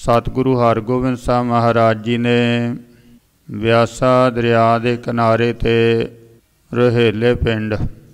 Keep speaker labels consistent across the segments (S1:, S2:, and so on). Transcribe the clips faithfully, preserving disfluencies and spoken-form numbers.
S1: सतगुरु हरगोबिंद साहब महाराज जी ने व्यासा दरिया के किनारे ते रहेले पिंड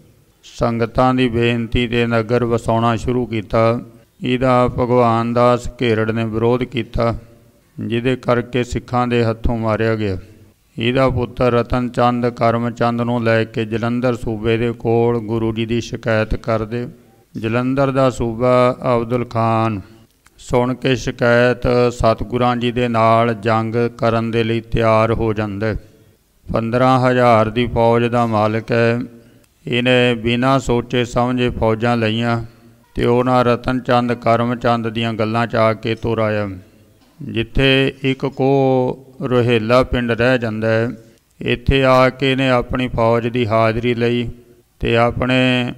S1: संगतां दी बेनती ते नगर वसाउणा शुरू किया। इहदा भगवान दास घेरड़ ने विरोध किया, जिहदे करके सिखां दे हत्थों मारिया गया। इहदा पुत्र रतन चंद करमचंद नूं लैके जलंधर सूबे दे कोल गुरु जी की शिकायत करदे। जलंधर दा सूबा अब्दुल खान सुन के शिकायत सतगुरां जी दे नाल जंग करन दे लई तैयार हो जांदा है। पंद्रह हज़ार की फौज का मालिक है। इन्हें बिना सोचे समझे फौजां लईआं ते उन्हां रतन चंद करमचंद दीआं गल्लां च आके तुर आया। जिथे एक को रोहेला पिंड रह जाता है, इत्थे आके ने अपनी फौज की हाज़री लई ते अपने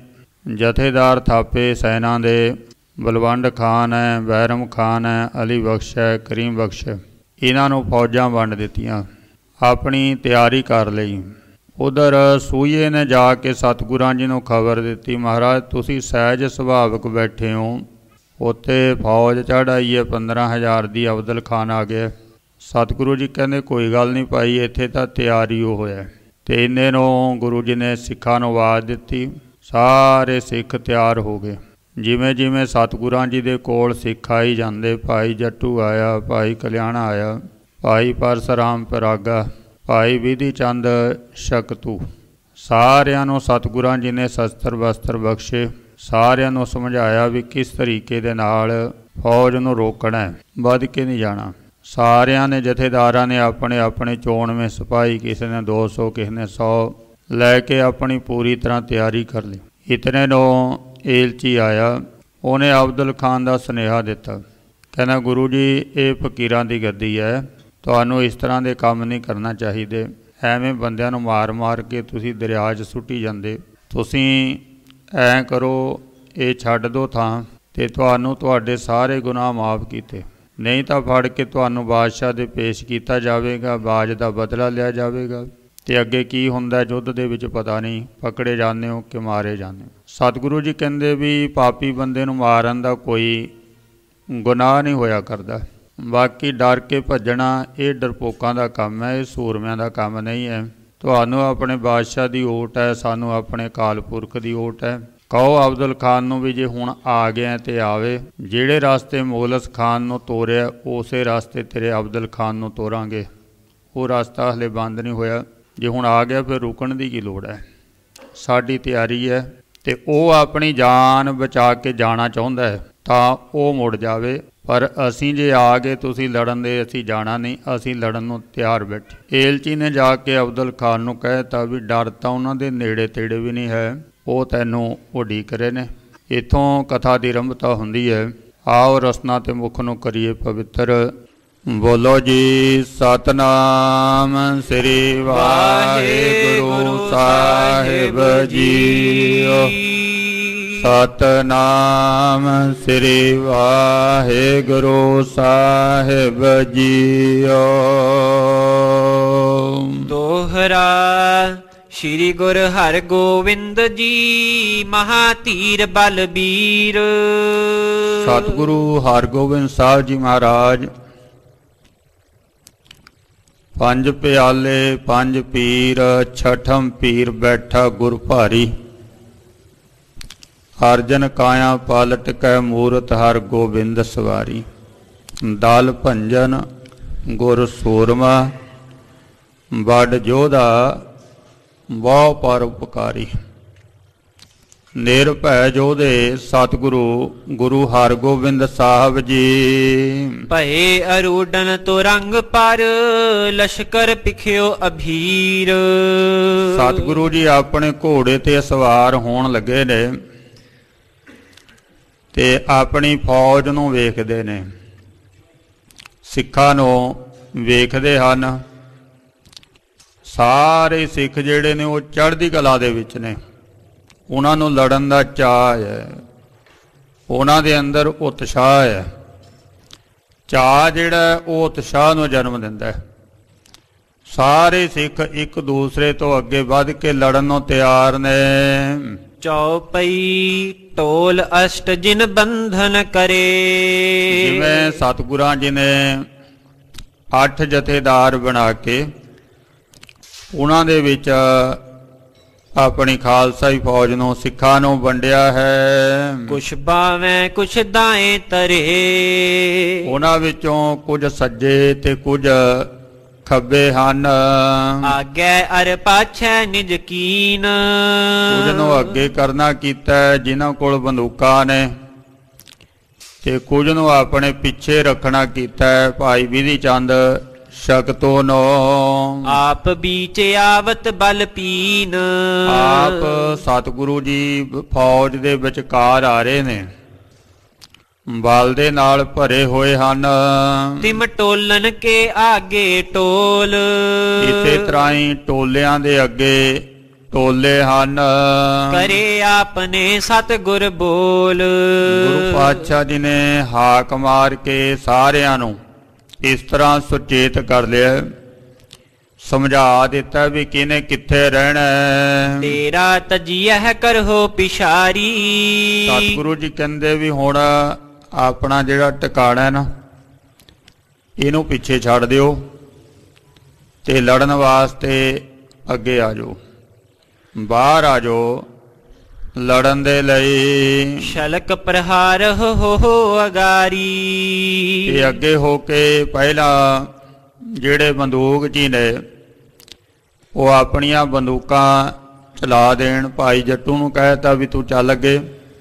S1: जथेदार थापे सैना दे बलवंड खान है, बैरम खान है, अली बख्श है, करीम बख्श है, इन्हां नूं फौजां वंड दित्तियां, अपनी तैयारी कर लई। उधर सूईए ने जाके सतगुरां जी नूं खबर दित्ती, महाराज तुसीं सहज सुभावक बैठे हो, उत्थे फौज चढ़ आई है पंद्रह हज़ार की, अब्दुल खान आ गया। सतगुरु जी कहते कोई गल नहीं पाई, इत्थे तां तैयारी हो होया। ते इन्ने नूं गुरु जी ने सिखां नूं आवाज़ दित्ती, सारे सिख तैयार हो गए। जिमें जिमें सतगुरां जी दे कोल सिख आई जांदे, भाई जट्टू आया, भाई कल्याणा आया, भाई परसराम परागा, भाई विधि चंद शकतू, सारियां नूं सतगुरां जी ने शस्त्र वस्त्र बख्शे। सारियां नूं समझाया भी किस तरीके दे नाल फौज नूं रोकना है, वध के नहीं जाना। सारियां ने जथेदारां ने अपने अपने चोणवें सिपाही, किसी ने दो सौ किसी ने सौ लैके अपनी पूरी तरह तैयारी कर ली। इतने नूं एलची आया, उन्हें अब्दुल खान का सुनेहा दिता, कहना गुरु जी ये फकीरां दी गद्दी है, तुहानूं इस तरह के काम नहीं करना चाहिए। एवें बंदियां नूं मार मार के तुसीं दरिया च सुट्टी जांदे, तुसीं ऐ करो ये छड्ड दो थां ते तुहानूं तुहाडे सारे गुनाह माफ़ कीते, नहीं तो फड़ के तुहानूं बादशाह दे पेश किया जाएगा, बाज का बदला लिया जाएगा, ते अगे की हुंदा युद्ध दे विच पता नहीं, पकड़े जाने हो कि मारे जाने। सतगुरु जी कहंदे भी पापी बंदे नूं मारन दा कोई गुनाह नहीं होया करदा, बाकी डर के भजना ये डरपोकां दा काम है, ये सूरमियां दा काम नहीं है। तुहानूं अपने बादशाह की ओट है, सानूं अपने काल पुरख की ओट है। कहो अब्दुल खान नूं भी जे हुण आ गया तो आवे, जिहड़े रास्ते मुगलस खान नूं तोरिया उस रास्ते तेरे अब्दुल खान नूं तोरांगे। वो रास्ता हले बंद नहीं होया, जे हुण आ गया फिर रुकण की की लोड़ है। साडी तैयारी है तो वह अपनी जान बचा के जाना चाहुंदा है तां वो मुड़ जावे, पर असीं जे आ गए तुसीं लड़न दे असीं जाना नहीं, असीं लड़न नूं तैयार बैठे। एलची ने जाके अब्दुल खान नूं कहता भी डर तां उन्हां दे नेड़े तेड़े भी नहीं है, वो तैनूं उडीक रहे ने। इत्थों कथा की आरंभता हुंदी है। आओ रसना ते मुख नूं करिए पवित्र। बोलो जी सतनाम श्री वाहिगुरु साहिब जी। सतनाम श्री वाहिगुरु साहिब जीओ।
S2: दोहरा श्री गुरु हरगोविंद जी महाधीर बलबीर।
S1: सतगुरु हरगोबिंद साहब जी महाराज पंज प्याले पंज पीर, छठम पीर बैठा गुर भारी। अर्जन काया पालट कै मूरत हर गोबिंद सवारी। दल भंजन गुर सूरमा, बड़ जोधा बहु पर उपकारी। निरभै जोधे सतगुरु गुरु हरगोबिंद साहब जी।
S2: भये अरूडन तुरंग पर, लश्कर पिखियो अभीर।
S1: सतगुरु जी अपने घोड़े ते सवार होण लगे ने ते अपनी फौज नूं वेखदे ने, सिखां नूं वेखदे हन। सारे सिख जिहड़े ने वो चढ़दी कला दे विच ने, उन्हां नूं लड़न दा चाह है, उन्हां दे अंदर उत्साह है। चाह जिहड़ा वो उत्साह नूं जन्म दिंदा है। सारे सिख एक दूसरे तो अगे वध के लड़न नूं तैयार ने।
S2: चौपई ਢੋਲ ਅਸ਼ਟ ਜਿਨ ਬੰਧਨ ਕਰੇ।
S1: ਜਿਵੇਂ ਸਤਿਗੁਰਾਂ ਜੀ ਨੇ ਅੱਠ ਜਥੇਦਾਰ ਬਣਾ ਕੇ ਉਹਨਾਂ ਦੇ ਵਿੱਚ ਆਪਣੀ ਖਾਲਸਾਈ ਫੌਜ ਨੂੰ ਸਿੱਖਾਂ ਨੂੰ ਵੰਡਿਆ ਹੈ।
S2: ਕੁਛ ਬਾਵੇਂ ਕੁਛ ਦਾਏਂ ਤਰੇ।
S1: ਉਹਨਾਂ ਵਿੱਚੋਂ ਕੁਝ ਸੱਜੇ ਤੇ ਕੁਝ ਖੱਬੇ ਹਨ।
S2: ਆਗੇ ਅਰ ਪਾਛੈ ਨਿਜ ਕੀਨ।
S1: ਕੁਝ ਨੂੰ ਅੱਗੇ ਕਰਨਾ ਕੀਤਾ ਜਿਨ੍ਹਾਂ ਕੋਲ ਬੰਦੂਕਾਂ ਨੇ ਤੇ ਕੁਝ ਨੂੰ ਆਪਣੇ ਪਿੱਛੇ ਰੱਖਣਾ ਕੀਤਾ। ਭਾਈ ਵਿਧੀ ਚੰਦ ਸ਼ਕਤੋ ਨੋ
S2: ਆਪ ਬੀਚ ਆਵਤ ਬਲ ਪੀਨ।
S1: ਆਪ ਸਤਿਗੁਰੂ ਜੀ ਫੌਜ ਦੇ ਵਿਚਕਾਰ ਆ ਰਹੇ ਨੇ, ਬਲ ਦੇ ਨਾਲ ਭਰੇ ਹੋਏ ਹਨ।
S2: ਤਿਮ ਟੋਲਨ ਕੇ ਆਗੇ ਟੋਲ।
S1: ਇਸੇ ਤਰ੍ਹਾਂ ਹੀ ਟੋਲਿਆਂ ਦੇ ਅੱਗੇ ਟੋਲੇ ਹਨ।
S2: ਕਰੇ ਆਪਨੇ ਸਤਿਗੁਰ ਬੋਲ।
S1: ਗੁਰੂ ਪਾਤਸ਼ਾਹ ਜੀ ਨੇ ਹਾਕ ਮਾਰ ਕੇ ਸਾਰਿਆਂ ਨੂੰ ਇਸ ਤਰ੍ਹਾਂ ਸੁਚੇਤ ਕਰ ਲਿਆ, ਸਮਝਾ ਦਿੱਤਾ ਵੀ ਕਿਹਨੇ ਕਿੱਥੇ ਰਹਿਣਾ।
S2: ਤੇਰਾ ਤਜੀਹ ਕਰੋ ਪਿਸ਼ਾਰੀ।
S1: ਸਤਿਗੁਰੂ ਜੀ ਕਹਿੰਦੇ ਵੀ ਹੁਣ ਆਪਣਾ ਜਿਹੜਾ ਟਿਕਾਣਾ ਨਾ ਇਹਨੂੰ ਪਿੱਛੇ ਛੱਡ ਦਿਓ ਤੇ ਲੜਨ ਵਾਸਤੇ ਅੱਗੇ ਆ ਜਾਓ, ਬਾਹਰ ਆ ਜਾਓ ਲੜਨ ਦੇ ਲਈ।
S2: ਸ਼ਲਕ ਪ੍ਰਹਾਰ ਹੋ ਹੋ ਅਗਾਰੀ।
S1: ਇਹ ਅੱਗੇ ਹੋ ਕੇ ਪਹਿਲਾਂ ਜਿਹੜੇ ਬੰਦੂਕ ਜੀ ਨੇ ਉਹ ਆਪਣੀਆਂ ਬੰਦੂਕਾਂ ਚਲਾ ਦੇਣ। ਭਾਈ ਜੱਟੂ ਨੂੰ ਕਹਿਤਾ ਵੀ ਤੂੰ ਚੱਲ ਅੱਗੇ,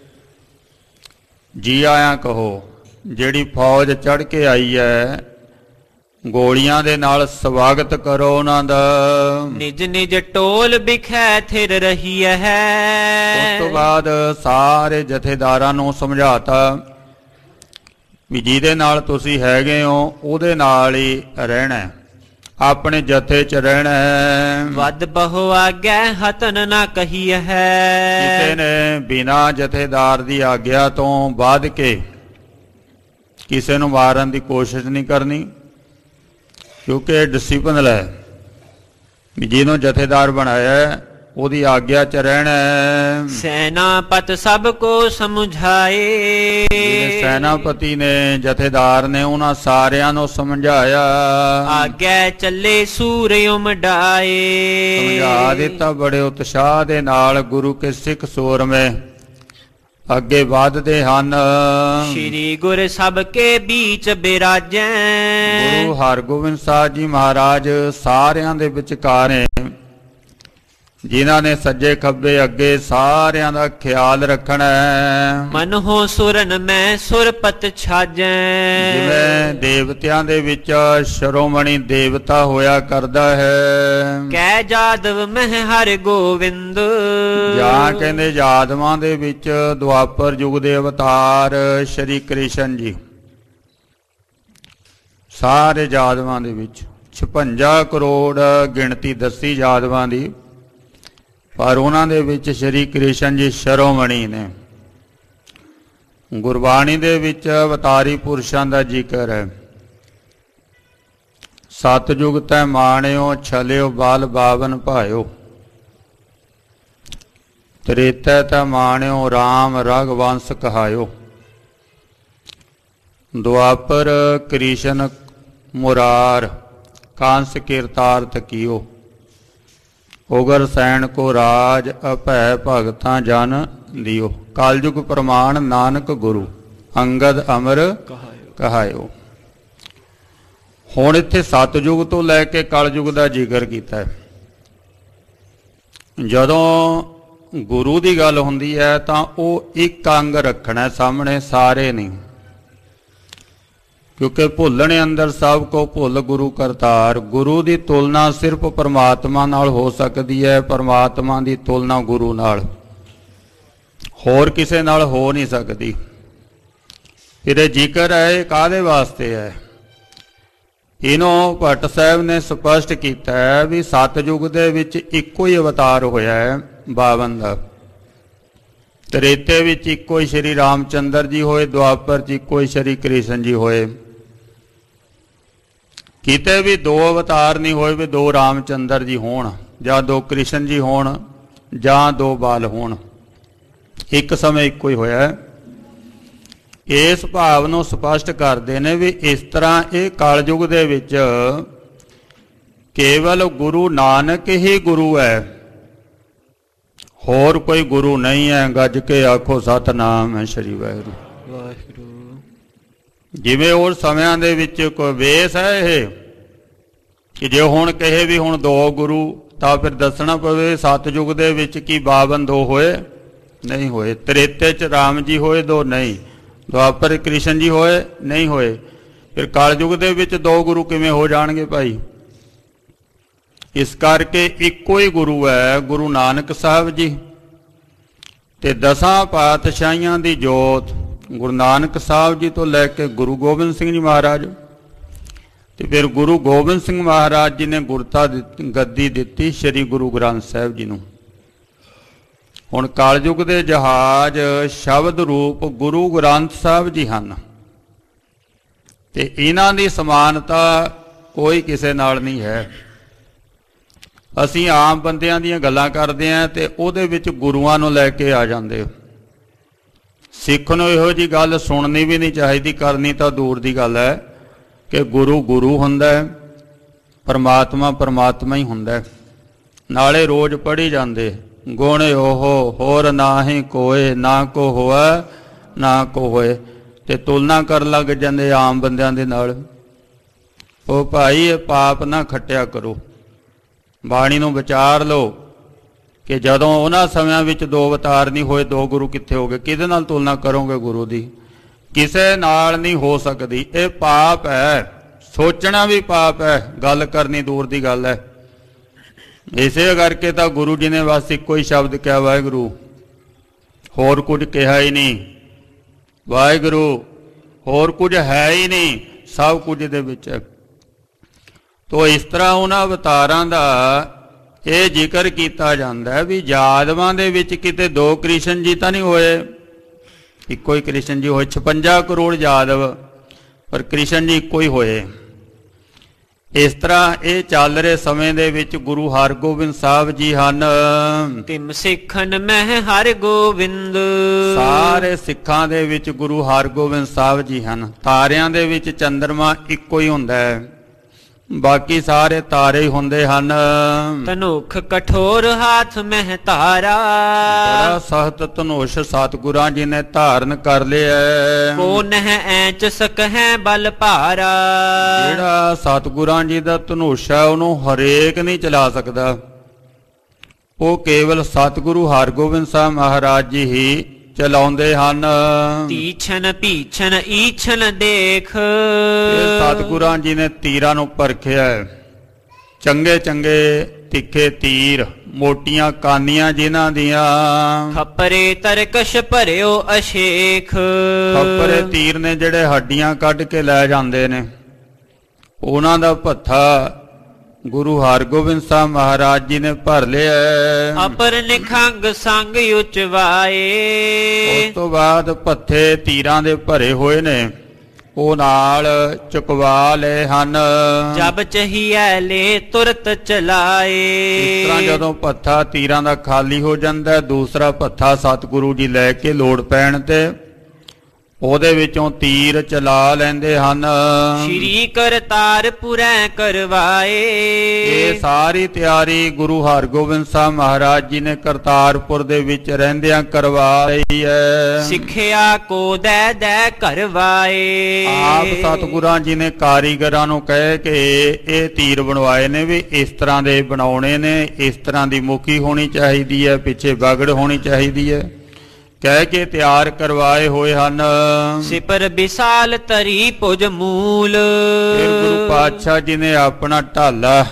S1: ਜੀ ਆਇਆਂ ਕਹੋ। ਜਿਹੜੀ ਫੌਜ ਚੜ੍ਹ ਕੇ ਆਈ ਹੈ ਗੋਲੀਆਂ ਦੇ ਨਾਲ ਸਵਾਗਤ ਕਰੋ ਉਹਨਾਂ ਦਾ।
S2: ਨਿਜ ਨਿਜ ਟੋਲ ਬਿਖੈ ਥਿਰ ਰਹੀ ਹੈ।
S1: ਉਸ ਤੋਂ ਬਾਅਦ ਸਾਰੇ ਜਥੇਦਾਰਾਂ ਨੂੰ ਸਮਝਾਤਾ ਵੀ ਜਿਹਦੇ ਨਾਲ ਤੁਸੀਂ ਹੈਗੇ ਹੋ ਉਹਦੇ ਨਾਲ ਹੀ ਰਹਿਣਾ, ਆਪਣੇ ਜਥੇ 'ਚ ਰਹਿਣਾ।
S2: ਵੱਧ ਬਹੁ ਆਗੈ ਹਤਨ ਨਾ ਕਹੀ ਹੈ।
S1: ਕਿਸੇ ਨੇ ਬਿਨਾਂ ਜਥੇਦਾਰ ਦੀ ਆਗਿਆ ਤੋਂ ਵੱਧ ਕੇ ਕਿਸੇ ਨੂੰ ਮਾਰਨ ਦੀ ਕੋਸ਼ਿਸ਼ ਨਹੀਂ ਕਰਨੀ, ਕਿਉਂਕਿ ਡਿਸਿਪਲਿਨ ਹੈ ਵੀ ਜਿਹਨੂੰ ਜਥੇਦਾਰ ਬਣਾਇਆ ਉਹਦੀ ਆਗਿਆ 'ਚ ਰਹਿਣਾ।
S2: ਸੈਨਾਪਤ ਸਭ ਕੋ ਸਮਝਾਏ।
S1: ਸੈਨਾਪਤੀ ਨੇ ਜਥੇਦਾਰ ਨੇ ਉਹਨਾਂ ਸਾਰਿਆਂ ਨੂੰ ਸਮਝਾਇਆ।
S2: ਆਗੇ ਚੱਲੇ ਸੂਰਯ ਉਮਡਾਏ।
S1: ਸਮਝਾ ਦਿੱਤਾ ਬੜੇ ਉਤਸ਼ਾਹ ਦੇ ਨਾਲ। ਗੁਰੂ ਕੇ ਸਿੱਖ ਸੂਰਮੇ ਅੱਗੇ ਵਧਦੇ ਹਨ।
S2: ਸ਼੍ਰੀ ਗੁਰ ਸਭ ਕੇ ਬੀਚ ਬਿਰਾਜੈ।
S1: ਗੁਰੂ ਹਰਗੋਬਿੰਦ ਸਾਹਿਬ ਜੀ ਮਹਾਰਾਜ ਸਾਰਿਆਂ ਦੇ ਵਿਚਕਾਰ ਨੇ, ਜਿਨ੍ਹਾਂ ਨੇ ਸੱਜੇ ਖੱਬੇ ਅੱਗੇ ਸਾਰਿਆਂ ਦਾ ਖਿਆਲ ਰੱਖਣਾ।
S2: ਮਨ ਹੋ ਸੁਰਨ ਮੈਂ ਸੁਰਪਤ ਛਾਜੈ।
S1: ਜਿਵੇਂ ਦੇਵਤਿਆਂ ਦੇ ਵਿੱਚ ਸ਼੍ਰੋਮਣੀ ਦੇਵਤਾ ਹੋਇਆ ਕਰਦਾ ਹੈ।
S2: ਕਹਿ ਜਾਦਵ ਮਹਿ ਹਰਿ ਗੋਵਿੰਦ।
S1: ਜਾਂ ਕਹਿੰਦੇ ਜਾਦਵਾਂ ਦੇ ਵਿੱਚ ਦੁਆਪਰ ਯੁਗ ਦੇ ਅਵਤਾਰ ਸ਼੍ਰੀ ਕ੍ਰਿਸ਼ਨ ਜੀ। ਸਾਰੇ ਜਾਦਵਾਂ ਦੇ ਵਿੱਚ ਛਪੰਜਾ ਕਰੋੜ ਗਿਣਤੀ ਦੱਸੀ ਜਾਦਵਾਂ ਦੀ, ਪਰ ਉਹਨਾਂ ਦੇ ਵਿੱਚ ਸ਼੍ਰੀ ਕ੍ਰਿਸ਼ਨ ਜੀ ਸ਼੍ਰੋਮਣੀ ਨੇ। ਗੁਰਬਾਣੀ ਦੇ ਵਿੱਚ ਅਵਤਾਰੀ ਪੁਰਸ਼ਾਂ ਦਾ ਜ਼ਿਕਰ ਹੈ। ਸਤਿਯੁਗ ਤੈ ਮਾਣਿਓ ਛਲਿਓ ਬਾਲ ਬਾਵਨ ਭਾਇਓ। ਤ੍ਰੇਤੈ ਤੈ ਮਾਣਿਓ ਰਾਮ ਰਘੁਵੰਸ ਕਹਾਇਓ। ਦੁਆਪਰ ਕ੍ਰਿਸ਼ਨ ਮੁਰਾਰ ਕਾਂਸ ਕੀਰਤਾਰਥ ਕੀਓ। ਉਗਰ ਸੈਣ ਕੋ ਰਾਜ ਅਭੈ ਭਗਤਾਂ ਜਨ ਦਿਓ। ਕਲਯੁਗ ਪ੍ਰਮਾਣ ਨਾਨਕ ਗੁਰੂ ਅੰਗਦ ਅਮਰ ਕਹਾਇਓ। ਹੁਣ ਇੱਥੇ ਸਤਿਯੁਗ ਤੋਂ ਲੈ ਕੇ ਕਲਯੁਗ ਦਾ ਜ਼ਿਕਰ ਕੀਤਾ ਹੈ। ਜਦੋਂ ਗੁਰੂ ਦੀ ਗੱਲ ਹੁੰਦੀ ਹੈ ਤਾਂ ਉਹ ਇੱਕ ਅੰਗ ਰੱਖਣਾ ਸਾਹਮਣੇ, ਸਾਰੇ ਨਹੀਂ, ਕਿਉਂਕਿ ਭੁੱਲਣੇ ਅੰਦਰ ਸਭ ਕੋ ਭੁੱਲ ਗੁਰੂ ਕਰਤਾਰ। ਗੁਰੂ ਦੀ ਤੁਲਨਾ ਸਿਰਫ ਪਰਮਾਤਮਾ ਨਾਲ ਹੋ ਸਕਦੀ ਹੈ, ਪਰਮਾਤਮਾ ਦੀ ਤੁਲਨਾ ਗੁਰੂ ਨਾਲ ਹੋਰ ਕਿਸੇ ਨਾਲ ਹੋ ਨਹੀਂ ਸਕਦੀ। ਇਹਦੇ ਜ਼ਿਕਰ ਹੈ ਇਹ ਕਾਹਦੇ ਵਾਸਤੇ ਹੈ, ਇਹਨੂੰ ਭੱਟ ਸਾਹਿਬ ਨੇ ਸਪਸ਼ਟ ਕੀਤਾ ਹੈ ਵੀ ਸਤਿਯੁਗ ਦੇ ਵਿੱਚ ਇੱਕੋ ਹੀ ਅਵਤਾਰ ਹੋਇਆ ਹੈ ਬਾਵਨ ਦਾ। ਤ੍ਰੇਤੇ ਵਿੱਚ ਇੱਕੋ ਹੀ ਸ਼੍ਰੀ ਰਾਮਚੰਦਰ ਜੀ ਹੋਏ, ਦੁਆਪਰ 'ਚ ਇੱਕੋ ਹੀ ਸ਼੍ਰੀ ਕ੍ਰਿਸ਼ਨ ਜੀ ਹੋਏ। ਕਿਤੇ ਵੀ ਦੋ ਅਵਤਾਰ ਨਹੀਂ ਹੋਏ ਵੀ ਦੋ ਰਾਮਚੰਦਰ ਜੀ ਹੋਣ ਜਾਂ ਦੋ ਕ੍ਰਿਸ਼ਨ ਜੀ ਹੋਣ ਜਾਂ ਦੋ ਬਾਲ ਹੋਣ। ਇੱਕ ਸਮੇਂ ਇੱਕੋ ਹੀ ਹੋਇਆ। ਇਸ ਭਾਵ ਨੂੰ ਸਪਸ਼ਟ ਕਰਦੇ ਨੇ ਵੀ ਇਸ ਤਰ੍ਹਾਂ ਇਹ ਕਲਯੁਗ ਦੇ ਵਿੱਚ ਕੇਵਲ ਗੁਰੂ ਨਾਨਕ ਹੀ ਗੁਰੂ ਹੈ, ਹੋਰ ਕੋਈ ਗੁਰੂ ਨਹੀਂ ਹੈ। ਗੱਜ ਕੇ ਆਖੋ ਸਤਿਨਾਮ ਹੈ ਸ੍ਰੀ ਵਾਹਿਗੁਰੂ।
S2: ਵਾਹਿਗੁਰੂ।
S1: ਜਿਵੇਂ ਉਸ ਸਮਿਆਂ ਦੇ ਵਿੱਚ ਕੋਈ ਵੇਸ ਹੈ ਇਹ ਕਿ ਜੇ ਹੁਣ ਕਹੇ ਵੀ ਹੁਣ ਦੋ ਗੁਰੂ, ਤਾਂ ਫਿਰ ਦੱਸਣਾ ਪਵੇ ਸਤਯੁਗ ਦੇ ਵਿੱਚ ਕੀ ਬਾਵਨ ਦੋ ਹੋਏ? ਨਹੀਂ ਹੋਏ। ਤ੍ਰੇਤੇ 'ਚ ਰਾਮ ਜੀ ਹੋਏ ਦੋ? ਨਹੀਂ। ਦੁਆਪਰ ਕ੍ਰਿਸ਼ਨ ਜੀ ਹੋਏ? ਨਹੀਂ ਹੋਏ। ਫਿਰ ਕਲਯੁਗ ਦੇ ਵਿੱਚ ਦੋ ਗੁਰੂ ਕਿਵੇਂ ਹੋ ਜਾਣਗੇ ਭਾਈ? ਇਸ ਕਰਕੇ ਇੱਕੋ ਹੀ ਗੁਰੂ ਹੈ, ਗੁਰੂ ਨਾਨਕ ਸਾਹਿਬ ਜੀ ਤੇ ਦਸਾਂ ਪਾਤਸ਼ਾਹੀਆਂ ਦੀ ਜੋਤ ਗੁਰੂ ਨਾਨਕ ਸਾਹਿਬ ਜੀ ਤੋਂ ਲੈ ਕੇ ਗੁਰੂ ਗੋਬਿੰਦ ਸਿੰਘ ਜੀ ਮਹਾਰਾਜ, ਤੇ ਫਿਰ ਗੁਰੂ ਗੋਬਿੰਦ ਸਿੰਘ ਮਹਾਰਾਜ ਜੀ ਨੇ ਗੁਰਤਾ ਗੱਦੀ ਦਿੱਤੀ ਸ੍ਰੀ ਗੁਰੂ ਗ੍ਰੰਥ ਸਾਹਿਬ ਜੀ ਨੂੰ। ਹੁਣ ਕਲਯੁਗ ਦੇ ਜਹਾਜ਼ ਸ਼ਬਦ ਰੂਪ ਗੁਰੂ ਗ੍ਰੰਥ ਸਾਹਿਬ ਜੀ ਹਨ, ਤੇ ਇਹਨਾਂ ਦੀ ਸਮਾਨਤਾ ਕੋਈ ਕਿਸੇ ਨਾਲ ਨਹੀਂ ਹੈ। ਅਸੀਂ ਆਮ ਬੰਦਿਆਂ ਦੀਆਂ ਗੱਲਾਂ ਕਰਦੇ ਹਾਂ ਤੇ ਉਹਦੇ ਵਿੱਚ ਗੁਰੂਆਂ ਨੂੰ ਲੈ ਕੇ ਆ ਜਾਂਦੇ ਹੋ। ਸਿੱਖ ਨੂੰ ਇਹੋ ਜਿਹੀ ਗੱਲ ਸੁਣਨੀ ਵੀ ਨਹੀਂ ਚਾਹੀਦੀ, ਕਰਨੀ ਤਾਂ ਦੂਰ ਦੀ ਗੱਲ ਹੈ ਕਿ ਗੁਰੂ ਗੁਰੂ ਹੁੰਦਾ ਹੈ, ਪਰਮਾਤਮਾ ਪਰਮਾਤਮਾ ਹੀ ਹੁੰਦਾ ਹੈ। ਨਾਲੇ ਰੋਜ਼ ਪੜ੍ਹੀ ਜਾਂਦੇ ਗੁਣ ਉਹ ਹੋਰ ਨਾਹੀਂ ਕੋਏ, ਨਾ ਕੋ ਹੋਇਆ ਨਾ ਕੋ ਹੋਏ, ਤੇ ਤੁਲਨਾ ਕਰਨ ਲੱਗ ਜਾਂਦੇ ਆਮ ਬੰਦਿਆਂ ਦੇ ਨਾਲ। ਉਹ ਭਾਈ ਇਹ ਪਾਪ ਨਾ ਖੱਟਿਆ ਕਰੋ, ਬਾਣੀ ਨੂੰ ਵਿਚਾਰ ਲਓ ਕਿ ਜਦੋਂ ਉਹਨਾਂ ਸਮਿਆਂ ਵਿੱਚ ਦੋ ਅਵਤਾਰ ਨਹੀਂ ਹੋਏ, ਦੋ ਗੁਰੂ ਕਿੱਥੇ ਹੋ ਗਏ? ਕਿਹਦੇ ਨਾਲ ਤੁਲਨਾ ਕਰੋਗੇ ਗੁਰੂ ਦੀ? ਕਿਸੇ ਨਾਲ ਨਹੀਂ ਹੋ ਸਕਦੀ। ਇਹ ਪਾਪ ਹੈ, ਸੋਚਣਾ ਵੀ ਪਾਪ ਹੈ, ਗੱਲ ਕਰਨੀ ਦੂਰ ਦੀ ਗੱਲ ਹੈ। ਇਸੇ ਕਰਕੇ ਤਾਂ ਗੁਰੂ ਜੀ ਨੇ ਬਸ ਇੱਕੋ ਹੀ ਸ਼ਬਦ ਕਿਹਾ ਵਾਹਿਗੁਰੂ, ਹੋਰ ਕੁਝ ਕਿਹਾ ਹੀ ਨਹੀਂ। ਵਾਹਿਗੁਰੂ ਹੋਰ ਕੁਝ ਹੈ ਹੀ ਨਹੀਂ, ਸਭ ਕੁਝ ਦੇ ਵਿੱਚ ਹੈ। ਤੋ ਇਸ ਤਰ੍ਹਾਂ ਉਹਨਾਂ ਅਵਤਾਰਾਂ ਦਾ ਇਹ ਜ਼ਿਕਰ ਕੀਤਾ ਜਾਂਦਾ ਹੈ ਵੀ ਯਾਦਵਾਂ ਦੇ ਵਿੱਚ ਕਿਤੇ ਦੋ ਕ੍ਰਿਸ਼ਨ ਜੀ ਤਾਂ ਨਹੀਂ ਹੋਏ, ਇੱਕੋ ਹੀ ਕ੍ਰਿਸ਼ਨ ਜੀ ਹੋਏ। ਛਪੰਜਾ ਕਰੋੜ ਯਾਦਵ, ਪਰ ਕ੍ਰਿਸ਼ਨ ਜੀ ਇੱਕੋ ਹੀ ਹੋਏ। ਇਸ ਤਰ੍ਹਾਂ ਇਹ ਚੱਲ ਰਹੇ ਸਮੇਂ ਦੇ ਵਿੱਚ ਗੁਰੂ ਹਰਗੋਬਿੰਦ ਸਾਹਿਬ ਜੀ ਹਨ।
S2: ਤਿਮ ਸਿੱਖਨ ਮਹਿ ਹਰਿ ਗੋਬਿੰਦ,
S1: ਸਾਰੇ ਸਿੱਖਾਂ ਦੇ ਵਿੱਚ ਗੁਰੂ ਹਰਗੋਬਿੰਦ ਸਾਹਿਬ ਜੀ ਹਨ। ਤਾਰਿਆਂ ਦੇ ਵਿੱਚ ਚੰਦਰਮਾ ਇੱਕੋ ਹੀ ਹੁੰਦਾ ਹੈ, ਬਾਕੀ ਸਾਰੇ ਤਾਰੇ ਹੀ ਹੁੰਦੇ ਹਨ।
S2: ਤਨੁਖ ਕਠੋਰ ਹਾਥ ਮਹਿ ਧਾਰਾ,
S1: ਬੜਾ ਸਖਤ ਧਨੁਸ਼ ਸਤਿਗੁਰਾਂ ਜੀ ਨੇ ਧਾਰਨ ਕਰ ਲਿਆ।
S2: ਕੋ ਨਹਿ ਐਂਚ ਸਕਹਿ ਬਲ ਭਾਰਾ,
S1: ਜਿਹੜਾ ਸਤਿਗੁਰਾਂ ਜੀ ਦਾ ਧਨੁਸ਼ ਹੈ ਉਹਨੂੰ ਹਰੇਕ ਨਹੀਂ ਚਲਾ ਸਕਦਾ, ਉਹ ਕੇਵਲ ਸਤਿਗੁਰੂ ਹਰਗੋਬਿੰਦ ਸਾਹਿਬ ਮਹਾਰਾਜ ਜੀ ਹੀ ਚਲਾਉਂਦੇ ਹਨ।
S2: ਤੀਛਨ ਪੀਛਨ ਈਛਨ ਦੇਖ,
S1: ਇਹ ਸਤਿਗੁਰਾਂ ਜੀ ਨੇ ਤੀਰਾਂ ਨੂੰ ਪਰਖਿਆ, ਚੰਗੇ ਚੰਗੇ ਤਿੱਖੇ ਤੀਰ, ਮੋਟੀਆਂ ਕਾਨੀਆਂ ਜਿਨ੍ਹਾਂ ਦੀਆਂ।
S2: ਖੱਪਰੇ ਤਰਕਸ਼ ਭਰਿਓ ਅਸ਼ੇਖ,
S1: ਖੱਪਰੇ ਤੀਰ ਨੇ ਜਿਹੜੇ ਹੱਡੀਆਂ ਕੱਢ ਕੇ ਲੈ ਜਾਂਦੇ ਨੇ, ਉਹਨਾਂ ਦਾ ਭੱਥਾ ਗੁਰੂ ਹਰਗੋਬਿੰਦ ਸਾਹਿਬ ਮਹਾਰਾਜ ਜੀ ਨੇ ਭਰ ਲਿਆ।
S2: ਅਪਰ ਨਿਖੰਗ ਸੰਗ ਉਚਵਾਏ,
S1: ਉਸ ਤੋਂ ਬਾਅਦ ਭੱਥੇ ਤੀਰਾਂ ਦੇ ਭਰੇ ਹੋਏ ਨੇ, ਉਹ ਨਾਲ ਚੁਕਵਾ ਲਏ ਹਨ।
S2: ਜਬ ਚਹੀਐ ਲੈ ਤੁਰਤ ਚਲਾਏ,
S1: ਇਸ ਤਰ੍ਹਾਂ ਜਦੋਂ ਭੱਥਾ ਤੀਰਾਂ ਦਾ ਖਾਲੀ ਹੋ ਜਾਂਦਾ, ਦੂਸਰਾ ਭੱਥਾ ਸਤਿਗੁਰੂ ਜੀ ਲੈ ਕੇ ਲੋੜ ਪੈਣ ਤੇ ਉਹਦੇ ਵਿੱਚੋਂ ਤੀਰ ਚਲਾ ਲੈਂਦੇ ਹਨ।
S2: ਸ਼੍ਰੀ ਕਰਤਾਰ ਪੁਰੈ ਕਰਵਾਏ,
S1: ਇਹ ਸਾਰੀ ਤਿਆਰੀ ਗੁਰੂ ਹਰਗੋਬਿੰਦ ਸਾਹਿਬ ਮਹਾਰਾਜ ਜੀ ਨੇ ਕਰਤਾਰਪੁਰ ਦੇ ਵਿੱਚ ਰਹਿੰਦਿਆਂ ਕਰਵਾ ਲਈ ਹੈ।
S2: ਸਿੱਖਿਆ ਕੋ ਦੈ ਦੈ ਕਰਵਾਏ,
S1: ਆਪ ਸਤਿਗੁਰਾਂ ਜੀ ਨੇ ਕਾਰੀਗਰਾਂ ਨੂੰ ਕਹਿ ਕੇ ਇਹ ਤੀਰ ਬਣਵਾਏ ਨੇ ਵੀ ਇਸ ਤਰ੍ਹਾਂ ਦੇ ਬਣਾਉਣੇ ਨੇ, ਇਸ ਤਰ੍ਹਾਂ ਦੀ ਮੁਖੀ ਹੋਣੀ ਚਾਹੀਦੀ ਹੈ, ਪਿੱਛੇ ਬਗੜ ਹੋਣੀ ਚਾਹੀਦੀ ਹੈ, ਕਹਿ ਕੇ ਤਿਆਰ ਕਰਵਾਏ ਹੋਏ ਹਨ।
S2: ਸਿਪਰ ਵਿਸਾਲ ਤਰੀ ਭੁਜ ਮੂਲ,
S1: ਫਿਰ ਗੁਰੂ ਪਾਤਸ਼ਾਹ ਜੀ ਨੇ ਆਪਣਾ ਢਾਲਾ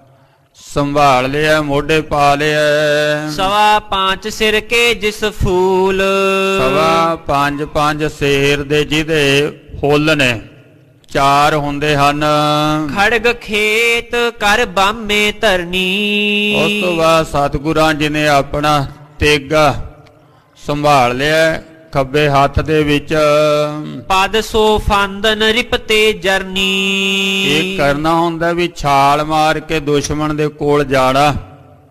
S1: ਸੰਭਾਲ ਲਿਆ, ਮੋਢੇ ਪਾ ਲਿਆ।
S2: ਸਵਾ ਪੰਜ ਸਿਰ ਕੇ ਜਿਸ ਫੂਲ,
S1: ਸਵਾ ਪੰਜ ਪੰਜ ਸ਼ੇਰ ਦੇ ਜਿਹਦੇ ਫੁੱਲ ਨੇ, ਚਾਰ ਹੁੰਦੇ ਹਨ।
S2: ਖੜਗ ਖੇਤ ਕਰ ਬਾਮੇ ਧਰਨੀ,
S1: ਉਸ ਤੋਂ ਬਾਅਦ ਸਤਿਗੁਰਾਂ ਜੀ ਨੇ ਆਪਣਾ ਤੇਗਾ ਸੰਭਾਲ ਲਿਆ ਖੱਬੇ ਹੱਥ ਦੇ ਵਿੱਚ।
S2: ਪਦ ਸੋ ਫਾਂਦਨ ਰਿਪਤੇ ਜਰਨੀ,
S1: ਇਹ ਕਰਨਾ ਹੁੰਦਾ ਵੀ ਛਾਲ ਮਾਰ ਕੇ ਦੁਸ਼ਮਣ ਦੇ ਕੋਲ ਜਾਣਾ,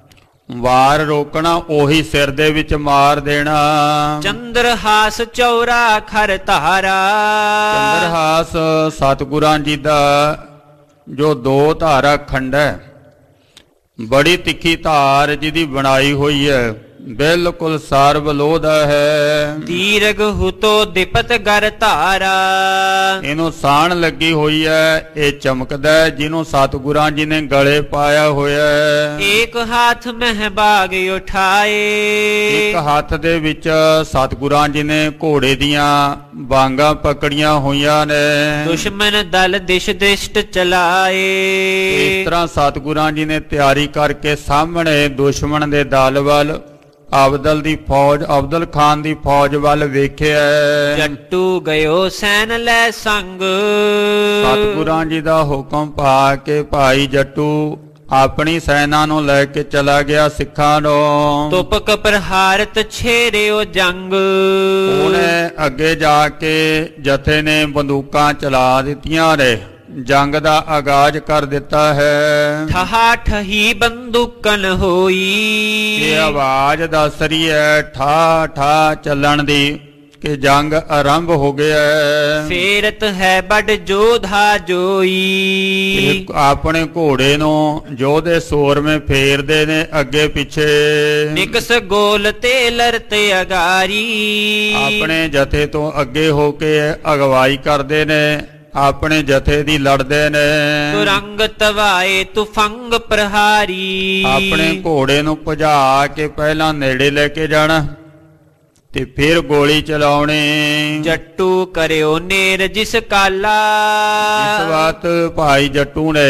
S1: ਵਾਰ ਰੋਕਣਾ ਉਹੀ ਸਿਰ ਦੇ ਵਿੱਚ ਮਾਰ ਦੇਣਾ।
S2: ਚੰਦਰਹਾਸ ਚੌਰਾ ਖਰ ਧਾਰਾ।
S1: ਚੰਦਰਹਾਸ ਸਤਿਗੁਰਾਂ ਜੀ ਦਾ ਜੋ ਦੋ ਧਾਰਾ ਖੰਡ ਹੈ, ਬੜੀ ਤਿੱਖੀ ਧਾਰ ਜਿਹਦੀ ਬਣਾਈ ਹੋਈ ਹੈ, ਬਿਲਕੁਲ ਸਰਬਲੋਧ ਹੈ।
S2: ਦੀਰਘ ਹੁਤੋ ਦਿਪਤ ਗਰ ਧਾਰਾ।
S1: ਇਹਨੂੰ ਸਾਣ ਲੱਗੀ ਹੋਈ ਹੈ, ਇਹ ਚਮਕਦਾ ਹੈ, ਜਿਹਨੂੰ ਸਤਿਗੁਰਾਂ ਜੀ ਨੇ ਗਲੇ ਪਾਇਆ ਹੋਇਆ ਹੈ।
S2: ਏਕ ਹਾਥ ਮਹਿ ਬਾਗ ਉਠਾਏ।
S1: ਇੱਕ ਹੱਥ ਦੇ ਵਿੱਚ ਸਤਿਗੁਰਾਂ ਜੀ ਨੇ ਘੋੜੇ ਦੀਆਂ ਬਾਂਗਾਂ ਪਕੜੀਆਂ ਹੋਈਆਂ ਨੇ।
S2: ਦੁਸ਼ਮਨ ਦਲ ਦਿਸ਼ ਦ੍ਰਿਸ਼ਟ ਚਲਾਏ।
S1: ਇਸ ਤਰ੍ਹਾਂ ਸਤਿਗੁਰਾਂ ਜੀ ਨੇ ਤਿਆਰੀ ਕਰਕੇ ਸਾਹਮਣੇ ਦੁਸ਼ਮਣ ਦੇ ਦਲ ਵੱਲ, ਅਬਦਲ ਦੀ ਫੌਜ, ਅਬਦਲ ਖਾਨ ਦੀ ਫੌਜ ਵੱਲ ਵੇਖਿਆ।
S2: ਜੱਟੂ ਗਇਓ ਸੈਨ ਲੈ ਸੰਗ।
S1: ਸਤਿਗੁਰਾਂ ਜੀ ਦਾ ਹੁਕਮ ਪਾ ਕੇ ਭਾਈ ਜੱਟੂ ਆਪਣੀ ਸੈਨਾ ਨੂੰ ਲੈ ਕੇ ਚਲਾ ਗਿਆ ਸਿੱਖਾਂ ਨੂੰ।
S2: ਤੁਪਕ ਪ੍ਰਹਾਰਤ ਛੇਰਿਓ ਜੰਗ।
S1: ਉਹਨੇ ਅੱਗੇ ਜਾ ਕੇ ਜਥੇ ਨੇ ਬੰਦੂਕਾਂ ਚਲਾ ਦਿੱਤੀਆਂ ਨੇ, ਜੰਗ ਦਾ ਆਗਾਜ਼ ਕਰ ਦਿੱਤਾ ਹੈ।
S2: ਠਹਾ ਠਹੀ ਬੰਦੂਕਨ ਹੋਈ।
S1: ਇਹ ਆਵਾਜ਼ ਦੱਸ ਰਹੀ ਹੈ ਠਾ ਠਾ ਚੱਲਣ ਦੀ ਕਿ ਜੰਗ ਆਰੰਭ ਹੋ ਗਿਆ ਹੈ।
S2: ਫੇਰਤ ਹੈ ਬੜ ਜੋਧਾ ਜੋਈ।
S1: ਇਹ ਆਪਣੇ ਘੋੜੇ ਨੂੰ ਜੋਧੇ ਸੋਰਵੇਂ ਫੇਰਦੇ ਨੇ ਅੱਗੇ ਪਿੱਛੇ।
S2: ਨਿਕਸ ਗੋਲ ਤੇ ਲਰਤ ਅਗਾਰੀ।
S1: ਆਪਣੇ ਜਥੇ ਤੋਂ ਅੱਗੇ ਹੋ ਕੇ ਅਗਵਾਈ ਕਰਦੇ ਨੇ, ਆਪਣੇ ਜਥੇ ਦੀ ਲੜਦੇ ਨੇ।
S2: ਤੁਰੰਗ ਤਵਾਏ ਤੁਫੰਗ ਪ੍ਰਹਾਰੀ।
S1: ਆਪਣੇ ਘੋੜੇ ਨੂੰ ਭਜਾ ਕੇ ਪਹਿਲਾਂ ਨੇੜੇ ਲੈ ਕੇ ਜਾਣਾ ਤੇ ਫਿਰ ਗੋਲੀ ਚਲਾਉਣੀ।
S2: ਜੱਟੂ ਕਰਿਓ ਨੇਰ ਜਿਸ ਕਾਲਾ।
S1: ਇਸ ਬਾਤ ਭਾਈ ਜੱਟੂ ਨੇ